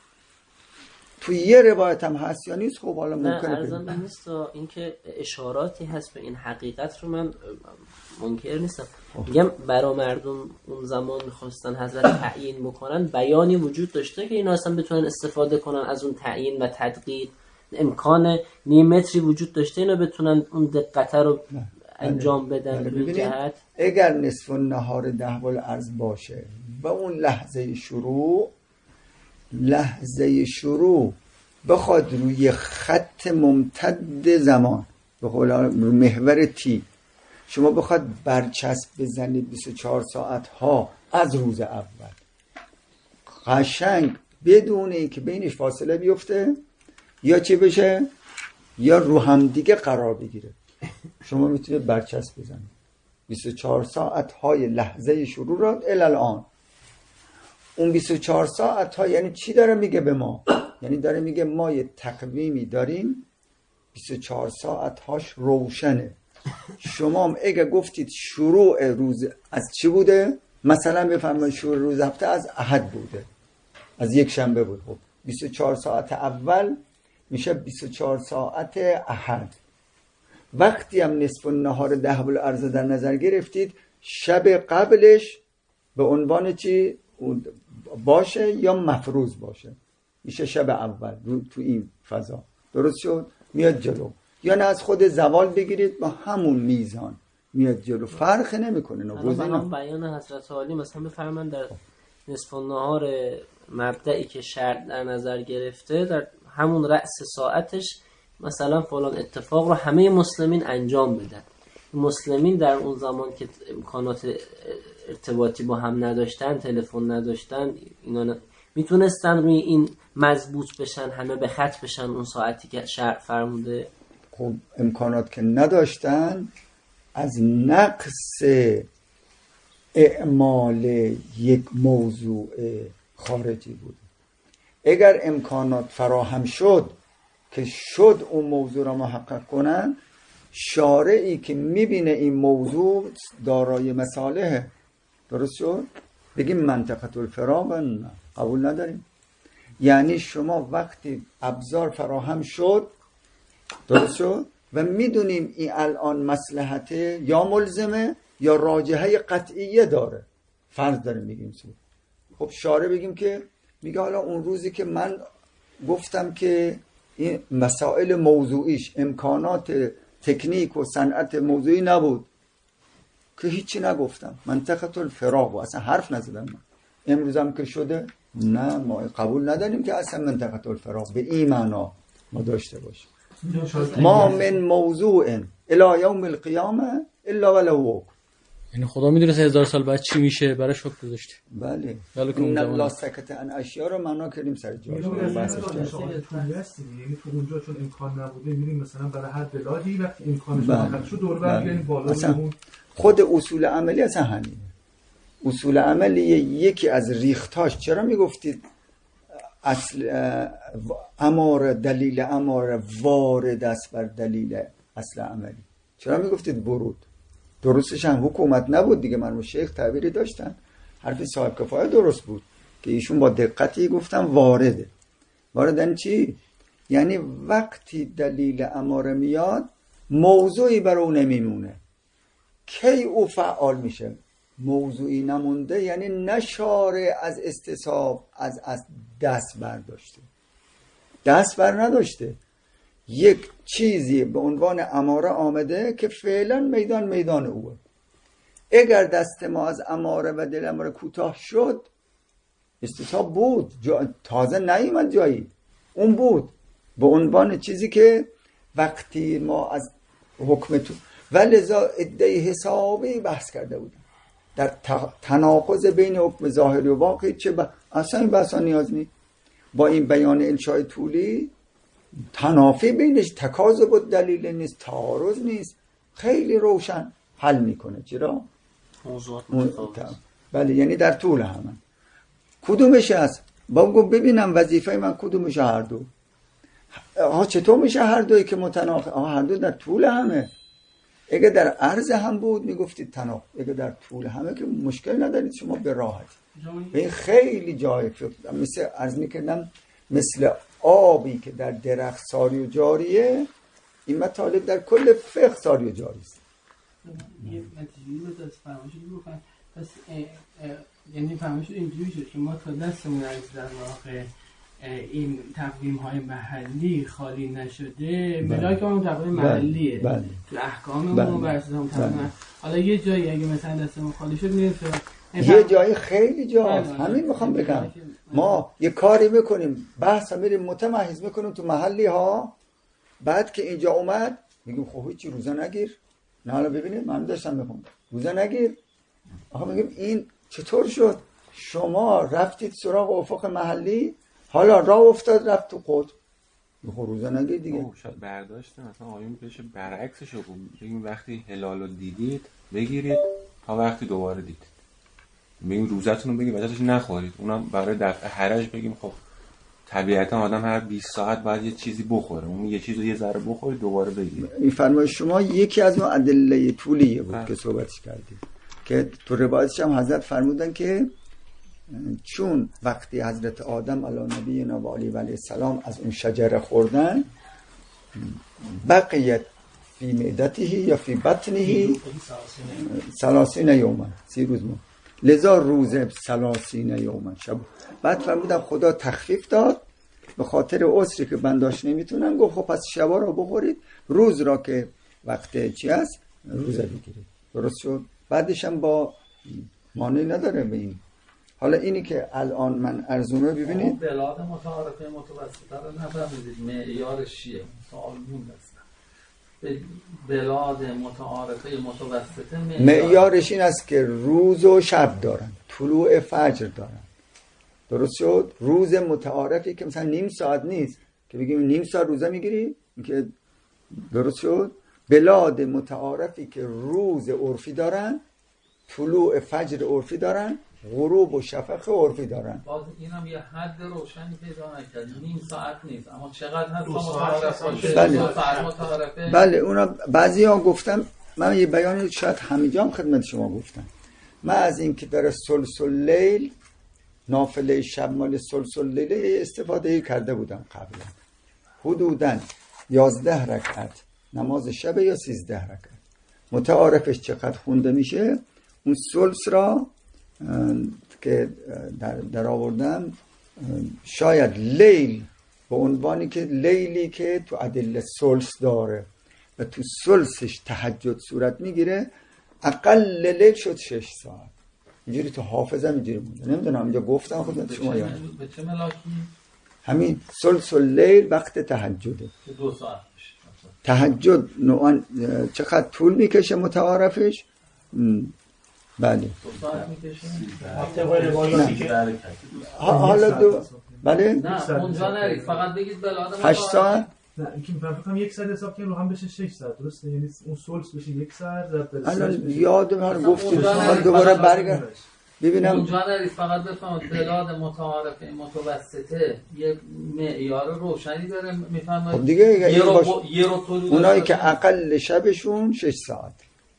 تو یه روایت هم هست یا نیست. خب حالا ممکنه نه ارزم به نیست، این که اشاراتی هست به این حقیقت رو من منکر نیستم. میگم برای مردم اون زمان میخواستن حضرت تعیین بکنن، بیانی وجود داشته که اینا اصلا بتونن استفاده کنن از اون تعیین و تدقیق، امکان نیمتری وجود داشته اینا بتونن اون دقت رو نه. انجام بدن. به جهت اگر نصف النهار ده والارض باشه و اون لحظه شروع لحظه شروع بخواد روی خط ممتد زمان به قول محور تی شما بخواد برچسب بزنید بیست و چهار ساعت ها از روز اول قشنگ بدون اینکه بینش فاصله بیفته یا چی بشه یا رو هم دیگه قرار بگیره شما میتونید برچسب بزنید بیست و چهار ساعت های لحظه شروع را الان. اون بیست و چهار ساعت ها یعنی چی داره میگه به ما؟ یعنی داره میگه ما یه تقویمی داریم بیست و چهار ساعت هاش روشنه. شما هم اگه گفتید شروع روز از چی بوده؟ مثلا بفرمایید شروع روز هفته از احد بوده، از یک شنبه بود. خب بیست و چهار ساعت اول میشه بیست و چهار ساعت احد. وقتی هم نصف النهار ده بالعرض در نظر گرفتید شب قبلش به عنوان چی باشه یا مفروض باشه میشه شب اول رو تو این فضا. درست شد؟ میاد جلو. یا نه از خود زوال بگیرید با همون میزان میاد جلو، فرق نمیکنه. مثلا بیان حضرت عالی مثلا بفرمایند در نصف النهار مبدئی که شرط در نظر گرفته در همون رأس ساعتش مثلا فلان اتفاق رو همه مسلمین انجام بدن. مسلمین در اون زمان که امکانات ارتباطی با هم نداشتن، تلفن نداشتن، اینا میتونستن روی این مضبوط بشن، همه به خط بشن اون ساعتی که شرع فرموده. خب امکانات که نداشتن از نقص اعمال یک موضوع خارجی بود. اگر امکانات فراهم شد که شد اون موضوع را محقق کنن، شارعی که میبینه این موضوع دارای مصالحه، درست شد؟ بگیم منطقه الفراغ نه قبول نداریم. یعنی شما وقتی ابزار فراهم شد، درست شد، و میدونیم این الان مصلحته یا ملزمه یا راجحه قطعیه داره، فرض داره میگیم سو. خب شارع بگیم که میگه حالا اون روزی که من گفتم که این مسائل موضوعیش امکانات تکنیک و صنعت موضوعی نبود که هیچی نگفتم، منطقه الفراغ و اصلا حرف نزدم من. امروزم که شده نه ما قبول نداریم که اصلا منطقه الفراغ به این معنا ما داشته باشیم. ما من موضوع الی یوم القیامه الا ولو. یعنی خدا میدونه هزار سال بعد چی میشه براش حکم گذاشته. بله. ان الله سکت عن اشیاء رو معنا کردیم سر جاش. یعنی تو اونجا چون امکان نبوده میریم مثلا برای هر بلادی وقتی امکانش فقط شو دور برگردیم بالا. خود اصول عملی اصلا همینه. اصول عملی یکی از ریختاش چرا میگفتید اصل اماره دلیل اماره وارد است بر دلیل اصل عملی؟ چرا میگفتید ورود؟ درستش هم حکومت نبود دیگه، مرحوم شیخ تعبیری داشتن، حرف صاحب کفایه درست بود که ایشون با دقتی گفتن وارده. واردن چی؟ یعنی وقتی دلیل اماره میاد موضوعی بر اون نمیمونه، کی او فعال میشه؟ موضوعی نمونده یعنی نشاره از استصحاب از, از دست برداشته، دست بر نداشته، یک چیزی به عنوان اماره آمده که فعلا میدان میدان اوه. اگر دست ما از اماره و دل اماره کوتاه شد استصحاب بود، جا... تازه نیومد جایی، اون بود به عنوان چیزی که وقتی ما از حکم تو و لذا ادعای حسابی بحث کرده بودن در تناقض بین حکم ظاهری و واقعی. چه با... اصلا این بحثا نیاز نیست. با این بیان انشای طولی تنافی بینش تکاذب و دلیل نیست، تعارض نیست، خیلی روشن حل میکنه. چرا؟ موضوعات متفاوت. بله، یعنی در طول همه کدومش هست؟ بابا ببینم وظیفه من کدومش هر دو. آها چطور میشه هر دوی که متناقض؟ آها هر دو در طول همه. اگه در عرض هم بود میگفتید تناقض، اگه در طول همه که مشکل ندارید شما به راحت. این خیلی جای فکر مثل عرض میکردم مثل آبی که در درخت ساری و جاریه، این مطالب در کل فقه ساری و جاری است. یه نتیجه‌ای رو دست فرمایش بکنم. پس یعنی فرمایش اینجوری شد که ما تا دستمون از در واقع این تقویم های محلی خالی نشده، ملاک اون تقویم محلیه بله. تو احکاممون و اساس هم تقویم. حالا یه جایی اگه مثلا دستمون خالی شد میریم یه جایی خیلی جاست. همین میخوام بگم ما یه کاری میکنیم بحث میریم متمحض میکنیم تو محلی ها، بعد که اینجا اومد میگیم خب هیچی روزه نگیر. نه حالا ببینید من داشتم میخوام روزه نگیر. آخه میگیم این چطور شد؟ شما رفتید سراغ افق محلی، حالا راه افتاد رفت تو قطب، خب روزه نگیر دیگه. شاید برداشته مثلا آیون بشه برعکسش رو بگیم وقتی هلال رو دیدید بگیرید تا وقتی دوباره دیدید. بگیم روزتون رو بگید وجهش نخورید. اونم برای دفع حرج بگیم خب طبیعتا آدم هر بیست ساعت باید یه چیزی بخوره، اون یه چیز رو یه ذره بخورید دوباره بگیرید. این فرمایش شما یکی از اون ادله طولیه بود ها. که صحبتش کردید که تو روایتش هم حضرت فرمودن که چون وقتی حضرت آدم علی نبینا و علیه السلام از اون شجره خوردن بقیت فی معدته یا فی بطنه ثلاثین یوما، سی روز مون لذا روز ثلاثین یوما شب. بعد فرمودن خدا تخفیف داد به خاطر عسری که بنداش نمیتونن، گفت خب پس شبا را بخورید، روز را که وقت چی هست روزه بگیرید. درست شد؟ بعدش هم با مانعی نداره به این. حالا اینی که الان من ارزونه ببینید بلاد متعارفه متوسطه رو نفهمیدید معیارش چیه؟ سوال موندست. بلاد متعارفه متوسطه معیارش این است که روز و شب دارن، طلوع فجر دارن. درست شد؟ روز متعارفی که مثلا نیم ساعت نیست که بگیم نیم ساعت روزه میگیری که درست شد. بلاد متعارفی که روز عرفی دارن، طلوع فجر عرفی دارن، غروب و شفق عرفی دارن. باز اینم یه حد روشنی پیدا نکرد. نیم ساعت نیست اما چقدر هست متعارف باشه. بله. دو ساعت متعارفه. بله اونا بعضی ها گفتم، من یه بیانی شاید همینجا هم خدمت شما گفتم، من از این که داره سلسل لیل نافله شب مال سلسل لیل استفاده کرده بودم قبلا. حدوداً یازده رکعت نماز شب یا سیزده رکعت. متعارفش چقدر خونده میشه؟ اون سلس را که در, در آوردم شاید لیل به عنوانی که لیلی که تو ادله سلس داره و تو سلسش تهجد صورت میگیره، اقل لیل شد شش ساعت. اینجوری تو حافظم اینجوری مونده، نمیدونم اینجا گفتم خودت شما یاد به چه ملاکی؟ همین سلس لیل وقت تهجده. دو ساعت میشه. تهجد نوعا چقدر طول میکشه متعارفش؟ بله دو ساعت میکشه؟ حالا دو بله؟ نه اونجا نرید فقط بگید بلاد هشت ساعت؟ نه اینکه من فکرم یک ساعت حساب کنیم رو هم بشه شش ساعت درسته؟ یعنی اون سولس بشه یک ساعت الان یادم هر گفتیم دوباره برگرد ببینم اونجا نرید فقط بفهمید بلاد متعارفه متوسطه یه معیار روشنی داره میفهمید. خب دیگه یه رو یه رو اونایی که اقل شبشون شش ساعت،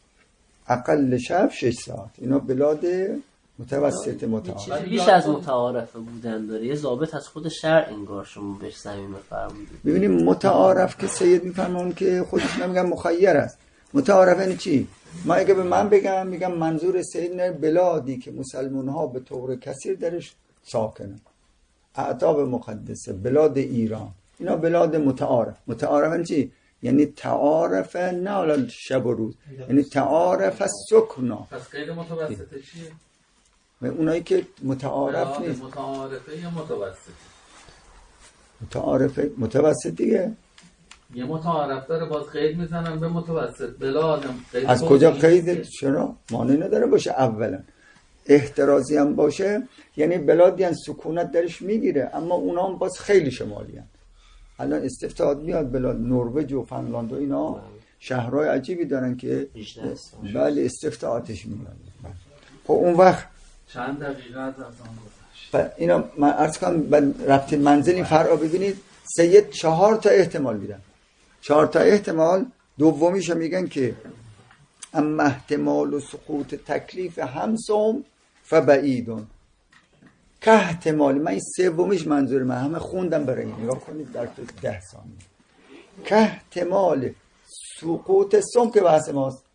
اقل شب شش ساعت، اینا بلاد متوسط متعارف بیش از متعارفه بودن داره. یه ضابط از خود شرع انگار شما بهش زمین فرمودید. ببینیم متعارف که سید میفرمون که خودش نمیگن مخیر است. متعارف یعنی چی؟ ما اگه به من بگم میگم منظور سید نه بلادی که مسلمان ها به طور کثیر درش ساکنن، اعتاب مقدسه، بلاد ایران، اینا بلاد متعارف. متعارف یعنی چی؟ یعنی تعارف نه حالا شب و روز، یعنی تعارف سکنا. پس غیر متوسطه چیه؟ اونایی که متعارف نیست. متعارفه یا متوسط؟ متعارفه متوسط دیگه. یه متعارف داره باز قید میزنن به متوسط. بلادم قید از کجا قید؟ چرا؟ مانع نداره باشه. اولا احترازی هم باشه، یعنی بلادی هم سکونت درش میگیره، اما اونا هم باز خیلی شمالی هم. الان استفتاحات میاد بلاد نروژ و فنلاند و اینا شهرهای عجیبی دارن که بله استفتاحاتش میاد. خب اون وقت چند دقیقه از آن گذشت. اینا من عرض کنم رفتید منزل این فرع ببینید، سید چهار تا احتمال میدن. چهار تا احتمال. دومیش میگن که اما احتمال و سقوط تکلیف همسوم فبعیدون که احتمال. من این سومیش منظور من همه خوندم برای این نگاه کنید در ده ثانیه. که احتمال سقوط سوم که بحث ماست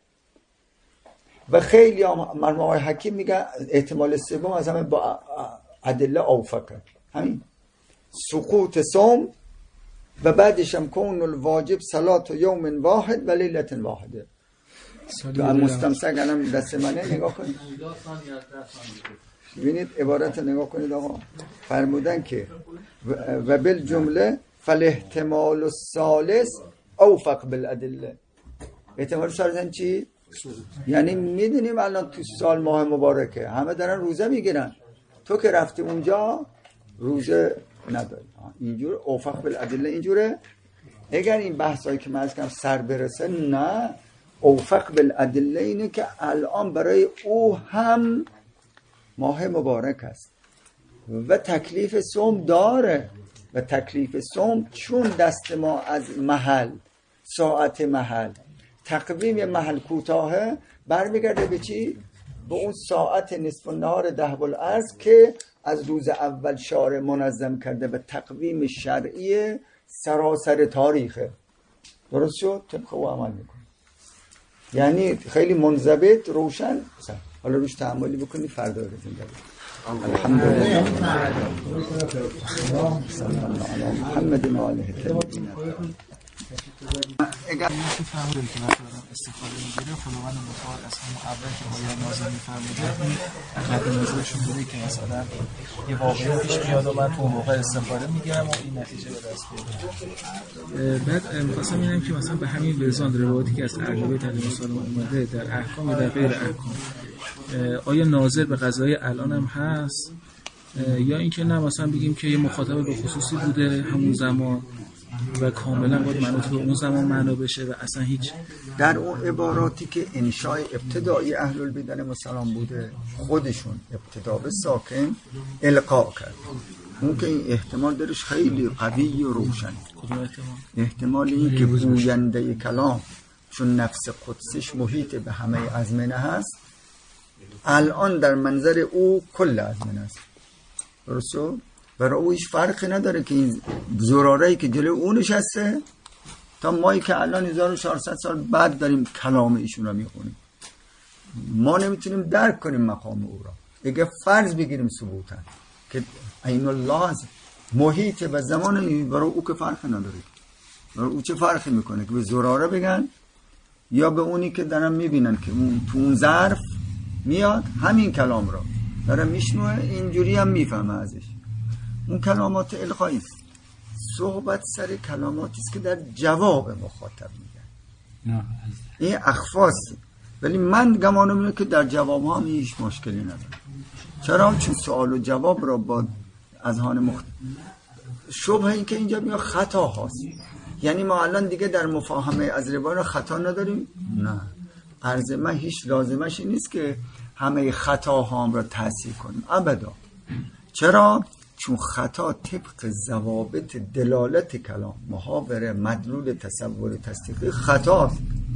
و خیلی مرحوم آقای حکیم میگن احتمال سوم از همه با ادله اوفقه، همین سقوط سوم و بعدش هم کون الواجب صلات یوم واحد و لیلت واحده. تو هم مستمسک الان دست منه نگاه کنید، ببینید عبارت نگاه کنید آقا. فرمودن که و بالجمله فالاحتمال الثالث اوفق بالادله. احتمال ثالث چی؟ یعنی میدونیم الان تو سال ماه مبارکه همه دارن روزه میگیرن، تو که رفتی اونجا روزه نداری. اینجور اوفق بالادله اینجوره. اگر این بحثایی که من از کم سر برسه، نه، اوفق بالادله اینه که الان برای او هم ماه مبارک است و تکلیف صوم داره و تکلیف صوم چون دست ما از محل، ساعت محل، تقویم محل کوتاهه، برمیگرده به چی؟ به اون ساعت نصف النهار دهب الارض که از روز اول شارع منظم کرده و تقویم شرعی سراسر تاریخه. درست شد؟ طبق او عمل میکنه. یعنی خیلی منضبط، روشن. حالا روش تأملی بکنی فردا رو زنده الحمدلله محمد و آله الطاهرین. اگر که فهمیدم که مثلا استفاده میگیره خداوند متعال از همون اول که آیه نازل میفرموده این مد نظرشون بوده که مثلا یه واقعی پیش بیاد و من تو اون موقع استفاده میگیرم و این نتیجه به دست بیاد. بعد می‌خواستم ببینم که مثلا به همین وزان روایتی که از ارباب تعلیم سالم اومده در احکام و در غیر احکام، آیا ناظر به قضای الان هم هست یا اینکه نه مثلا بگیم که یه مخاطب به خصوصی بوده همون زمان و کاملا باید منوط به اون زمان معنا بشه و اصلا هیچ. در اون عباراتی که انشای ابتدایی اهل البیت علیهم السلام بوده، خودشون ابتدا به ساکن القا کرد. اون که این احتمال درش خیلی قوی و روشن. کدوم احتمال؟ احتمال این که گوینده کلام چون نفس قدسش محیط به همه ازمنه هست، الان در منظر او کل ازمنه است. درسته؟ برای او هیچ فرقی نداره که این زراره‌ای که جلوی اون نشسته تا مایی که الان هزار و چهارصد سال بعد داریم کلام ایشون رو میخونیم، ما نمیتونیم درک کنیم مقام او را. اگه فرض بگیریم ثبوتا که عین الله محیط و زمان، برای او که فرقی نداره. برای او چه فرقی میکنه که به زراره بگن یا به اونی که دارن میبینن که اون تو اون ظرف میاد همین کلام را داره میشنوه، اینجوری هم میفهمه ازش. اون کلامات القایی است. صحبت سر کلاماتی است که در جواب مخاطب میگن. این اخفاست. ولی من گمانم اینه که در جواب هم هیچ مشکلی نداره. چرا؟ چون سوال و جواب را با اذهان مختلف. شبه این که اینجا میاد خطا هاست. یعنی ما الان دیگه در مفاهمه از روایت خطا نداریم؟ نه. عرض من هیچ لازمش نیست که همه خطا هم را تحصیل کنیم. ابدا. چرا؟ چون خطا طبق ضوابط دلالت کلام، محاوره، مدلول، تصور، تصدیق خطاست.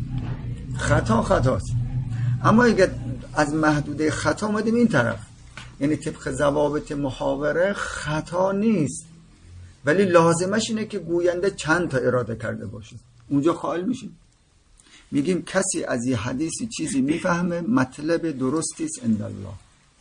خطا خطاست. اما اگر از محدوده خطا اومدیم این طرف، یعنی طبق ضوابط محاوره خطا نیست، ولی لازمش اینه که گوینده چند تا اراده کرده باشه. اونجا قائل میشیم، میگیم کسی از این حدیثی چیزی میفهمه مطلب درستی است عند الله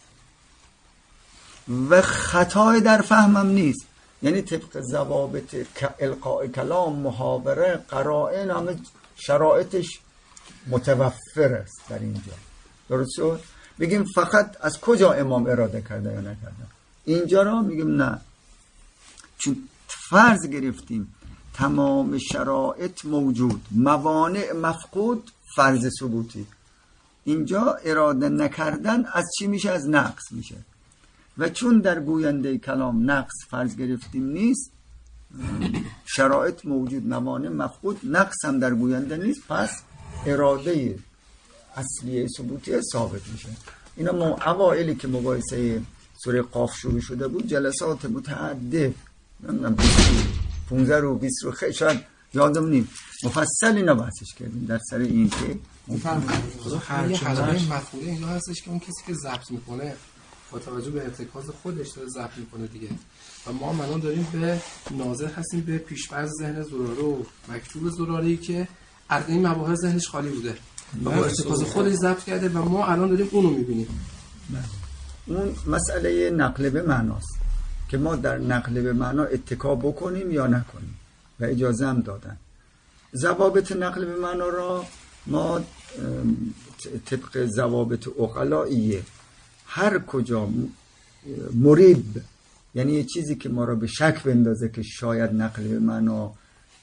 و خطای در فهمم نیست، یعنی طبق ضوابط القاء کلام، محاوره، قرائن، همه شرایطش متوفر است در اینجا. درست شد؟ بگیم فقط از کجا امام اراده کرده یا نکرده، اینجا را میگیم نه، چون فرض گرفتیم تمام شرایط موجود، موانع مفقود، فرض ثبوتی. اینجا اراده نکردن از چی میشه؟ از نقص میشه. و چون در گوینده کلام نقص فرض گرفتیم نیست، شرایط موجود، موانع مفقود، نقص هم در گوینده نیست، پس اراده اصلی ثبوتی ثابت میشه. اینا ما اوائلی که مباحثه سوره قاف شروع شده بود، جلسات متعدد نمیدونم پونزده رو بیست رو خیلی شاید یادم نیم مفصل اینا بحثش کردیم در سر این که یه حلقه مفهوله اینا هستش که اون کسی که ضبط میکنه با توجه به ارتکاز خودش داره ضبط میکنه دیگه، و ما الان داریم به ناظر هستیم به پیش‌فرض ذهن زراره و مکتوب زراره‌ای که از این مباحث ذهنش خالی بوده و با ارتکاز خودش ضبط کرده و ما الان داریم اونو میبینیم. اون مسئله نقل به معناست که ما در نقل به معنا اتکا بکنیم یا نکنیم و اجازه هم دادن. ضوابط نقل به معنا را ما طبق ضوابط عقلاییه هر کجا مریب، یعنی یه چیزی که ما را به شک بندازه که شاید نقل به معنا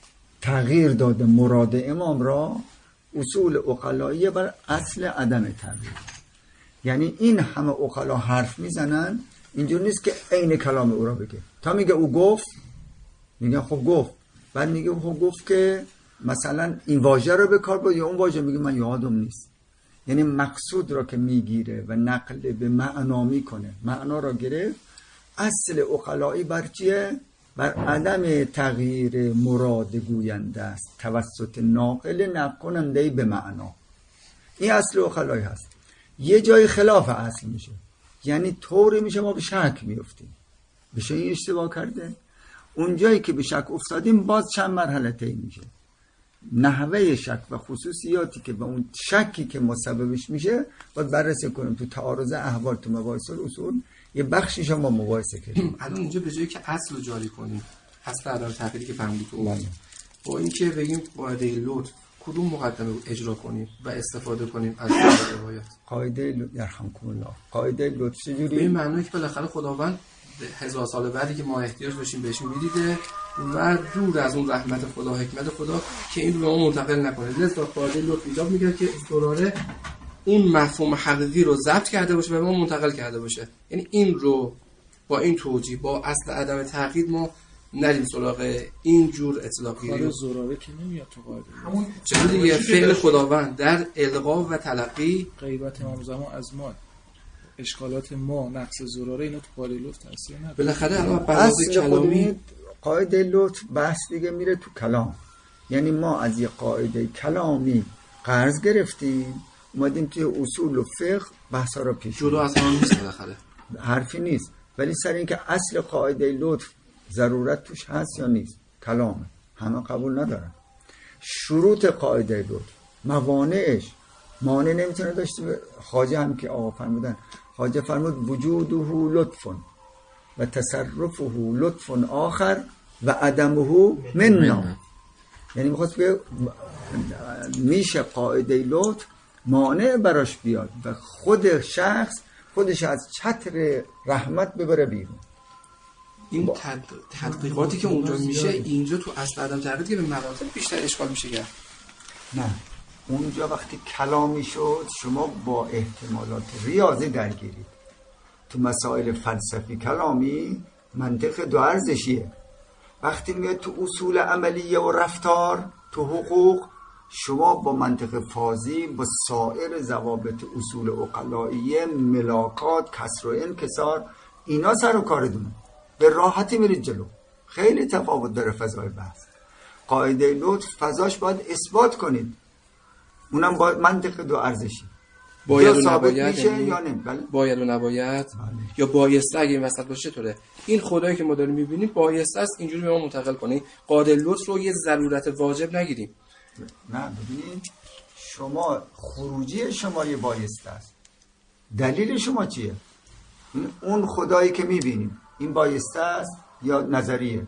تغییر داده مراد امام را، اصول عقلاییه بر اصل عدم تغییر. یعنی این همه عقلا حرف میزنن، اینجور نیست که عین کلام او را بگه. تا میگه او گفت، میگه خب گفت، بعد میگه خب گفت که مثلا این واژه رو به کار برد یا اون واژه، میگه من یادم نیست. یعنی مقصود را که میگیره و نقل به معنا میکنه، معنا را گرفت. اصل عقلایی بر چیه؟ بر عدم تغییر مراد گوینده است توسط ناقل نقل کننده به معنا. این اصل عقلایی هست. یه جای خلاف اصل میشه، یعنی طوری میشه ما به شک میفتیم، بشه این اشتباه کرده. اون جایی که به شک افتادیم باز چند مرحله طی میشه. نحوه شک و خصوصیاتی که به اون شکی که مسببش میشه باید بررسی کنیم. تو تعارض احوال، تو مباحث اصول یه بخشیش ما مقایسه کردیم. الان اینجا به جایی که اصل رو جاری کنیم، اصل عدم تغییری که فهمیدید اون، با اینکه بگیم قاعده لطف کدوم مقدمه رو اجرا کنیم و استفاده کنیم از روایات؟ قاعده لطف یرحمکم الله، قاعده لطف چجوری؟ به این معنی که بالاخره خداوند هزار سال بعدی که ما احتیاج داشتیم بهش میدیده و دور از اون رحمت خدا، حکمت خدا که این رو به ما منتقل نکنه. لذا قاعده لطف ایجاب میگه که دوراره اون مفهوم حقیقی رو ضبط کرده باشه و به ما منتقل کرده باشه. یعنی این رو با این توجیه، با اصل عدم تغییر ما نریم سراغ این جور اطلاقی. کار زراره که نمیاد تو قاعده. همون چه دیگه فعل خداوند در القا و تلقی، غیبت امام زمان از ما، اشکالات ما، نقص زراره، اینا تو قاعده لطف تاثیر نداره. بالاخره الان بحث کلامی قاعده لطف بحث دیگه میره تو کلام. یعنی ما از یه قاعده کلامی قرض گرفتیم، اومدیم توی اصول و فقه بحثا رو پیش جلو از هم نیست، بالاخره حرفی نیست. ولی سر این که اصل قاعده لطف ضرورت توش هست یا نیست، کلامه، همه قبول ندارن. شروط قاعده لطف، موانعش، مانع نمیتونه داشته. خواجه هم که آقا فرمودن، خواجه فرمود وجوده لطف و تصرفه لطف آخر و عدمه مننا. یعنی میخواست بگه میشه قاعده لطف مانع براش بیاد و خود شخص خودش از چتر رحمت ببره بیرون. این تدقیقاتی که اونجا میشه اینجا تو اصل عدم تغییر که به مراتب بیشتر اشکال میشه گرد. نه اونجا وقتی کلامی شد شما با احتمالات ریاضی درگیرید. تو مسائل فلسفی کلامی منطق دو ارزشیه. وقتی میاد تو اصول عملیه و رفتار، تو حقوق، شما با منطق فاضی، با سایر ضوابط اصول عقلاییه، ملاکات، کسر و انکسار، اینا سر و کاردونه، به راحتی میرید جلو. خیلی تفاوت داره فضای بحث. قاعده لطف فضاش باید اثبات کنید، اونم با منطق دو ارزشی. باید و نباید میشه یا نه؟ بله. باید و نباید یا بایسته اگه این وسط باشه چطوره؟ این خدایی که ما داریم میبینیم بایسته است اینجوری به ما منتقل کنه. قاعده لطف رو یه ضرورت واجب نگیریم. نه ببینید شما خروجی شما یه بایسته است. دلیل شما چیه؟ اون خدایی که میبینیم این بایسته است یا نظریه؟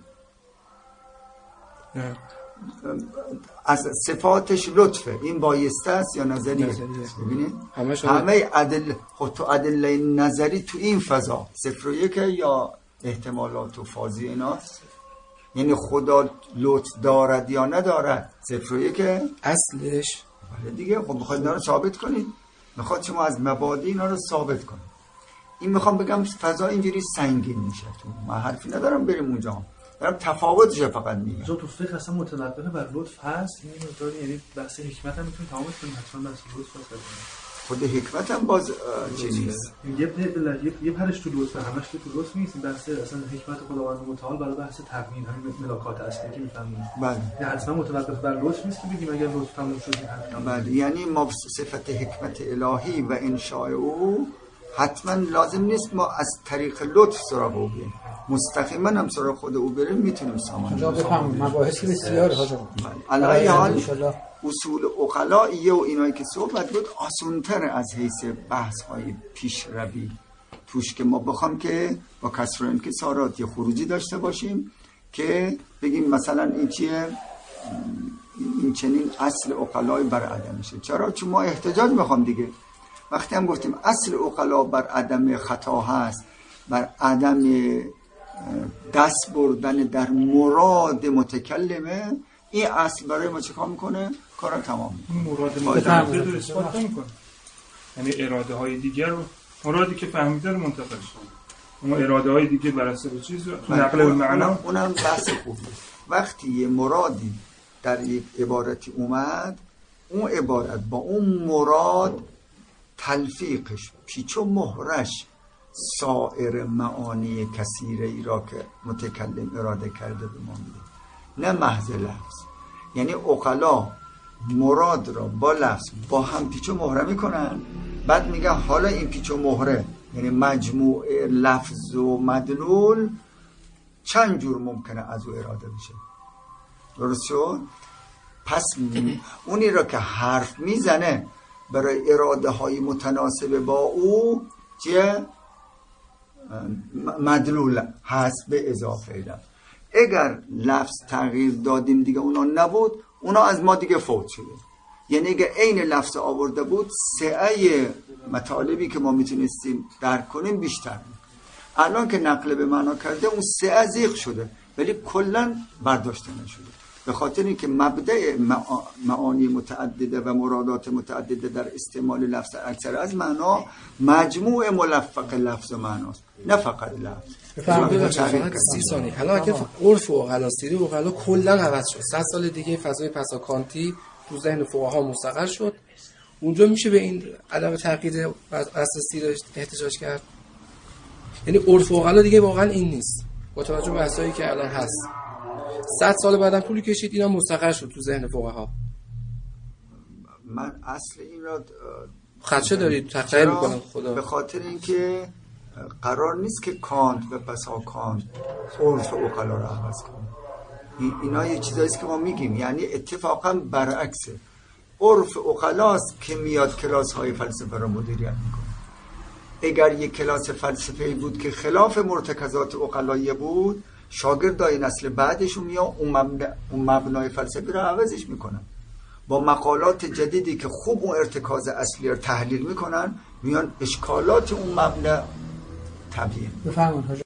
نه. از صفاتش لطفه، این بایسته است یا نظریه؟ ببینید همه عدل خود تو ادله نظری تو این فضا صفر و یک یا احتمالات و فاضی ایناست. یعنی خدا لطف دارد یا ندارد صفر و یک اصلش. بله دیگه. خب میخواید اینا رو ثابت کنید، میخواد شما از مبادی اینا رو ثابت کنید. این میخوام بگم فضا اینجوری سنگین میشه. تو من حرفی ندارم بریم اونجا، دارم تفاوتش فقط میگم. تو فقه اصلا متنبه بر لطف هست. این مقدار یعنی بحث حکمت هم میتونید تمام کنید، حتما بحث لطف هست. خود حکمت هم باز چی نیست. یه یه یه پرش تو لطف، همش تو لطف نیست. این بحث اصلا حکمت خداوند متعال برای بحث تقنین همین ملاکات اصلی که میفهمید. بله. یعنی اصلا متوقف بر لطف نیست که بگیم اگر لطف تموم شد این. بله. یعنی ما صفت حکمت الهی و انشاء او حتما لازم نیست ما از طریق لطف سراغ او بریم، مستقیما هم سراغ خود او بریم میتونیم سامان جا بفهمیم. مباحثی بسیار حاضر. علی حال اصول عقلاییه و اینایی که صحبت بود آسان‌تر از حیث بحث های پیشروی توش که ما بخوام که با کسر و انکسارات یه خروجی داشته باشیم که بگیم مثلا این چیه این چنین اصل عقلای بر عدمشه. چرا؟ چون ما احتجاج میخوام دیگه. وقتی هم گفتیم اصل عقلا بر عدم خطا هست، بر عدم دست بردن در مراد متکلمه، این اصل برای ما چه کار میکنه؟ کارا تمام میکنه. مراد متکلم رو اثبات نمیکنه، یعنی اراده های دیگر رو، مرادی که فهمیده رو منتقل شده، اما اراده های دیگه بر اساس چیز نقل المعنا، اونم بحث خوبه. وقتی یه مرادی در یک عبارتی اومد، اون عبارت با اون مراد تلفیقش، پیچ و مهرش سایر معانی کثیره ای را که متکلم اراده کرده به ما میده، نه محض لفظ. یعنی عقلا مراد را با لفظ با هم پیچ و مهره میکنن، بعد میگن حالا این پیچ و مهره یعنی مجموع لفظ و مدلول چند جور ممکنه از او اراده بشه. درست شد؟ پس اونی را که حرف میزنه برای اراده های متناسب با او چیه؟ مدلول هست به اضافه لفظ. اگر لفظ تغییر دادیم دیگه اونا نبود، اونا از ما دیگه فوت شده. یعنی اگر عین لفظ آورده بود، سعه مطالبی که ما میتونستیم درک کنیم بیشتر بود. الان که نقل به معنا کرده، اون سعه زیغ شده ولی کلا برداشته نشده، به خاطر اینکه مبدأ معانی متعدده و مرادات متعدده در استعمال لفظ اکثر از معنا مجموع ملفق لفظ و معناست، نه فقط لفظ. فقط سی ثانیه. حالا اگه عرف و عقلا سیری و عقلا کلا عوض شد، صد سال دیگه فضای پساکانتی تو ذهن فقها مستقر شد، اونجا میشه به این عدم تغییر اساسی احتجاج کرد. یعنی عرف و عقلا دیگه واقعا این نیست با توجه به بحثایی که الان هست. صد سال بعدم طول کشید اینا مستقر شد تو ذهن فقها. من اصل این را خدشه دارید تقریر میکنم خدا، به خاطر اینکه قرار نیست که کانت و پسا کانت عرف عقلا را عوض کنه. اینا یه چیزاییست که ما میگیم، یعنی اتفاقا برعکسه. عرف عقلاست که میاد کلاس های فلسفه را مدیریت میکنه. اگر یک کلاس فلسفه‌ای بود که خلاف مرتکزات عقلاییه بود، شاگردای نسل بعدشون میان اون مبنا اون مبنای فلسفی رو عوضش میکنن، با مقالات جدیدی که خوب اون ارتکاز اصلی رو تحلیل میکنن، میان اشکالات اون مبنا تبیین. بفرمایید.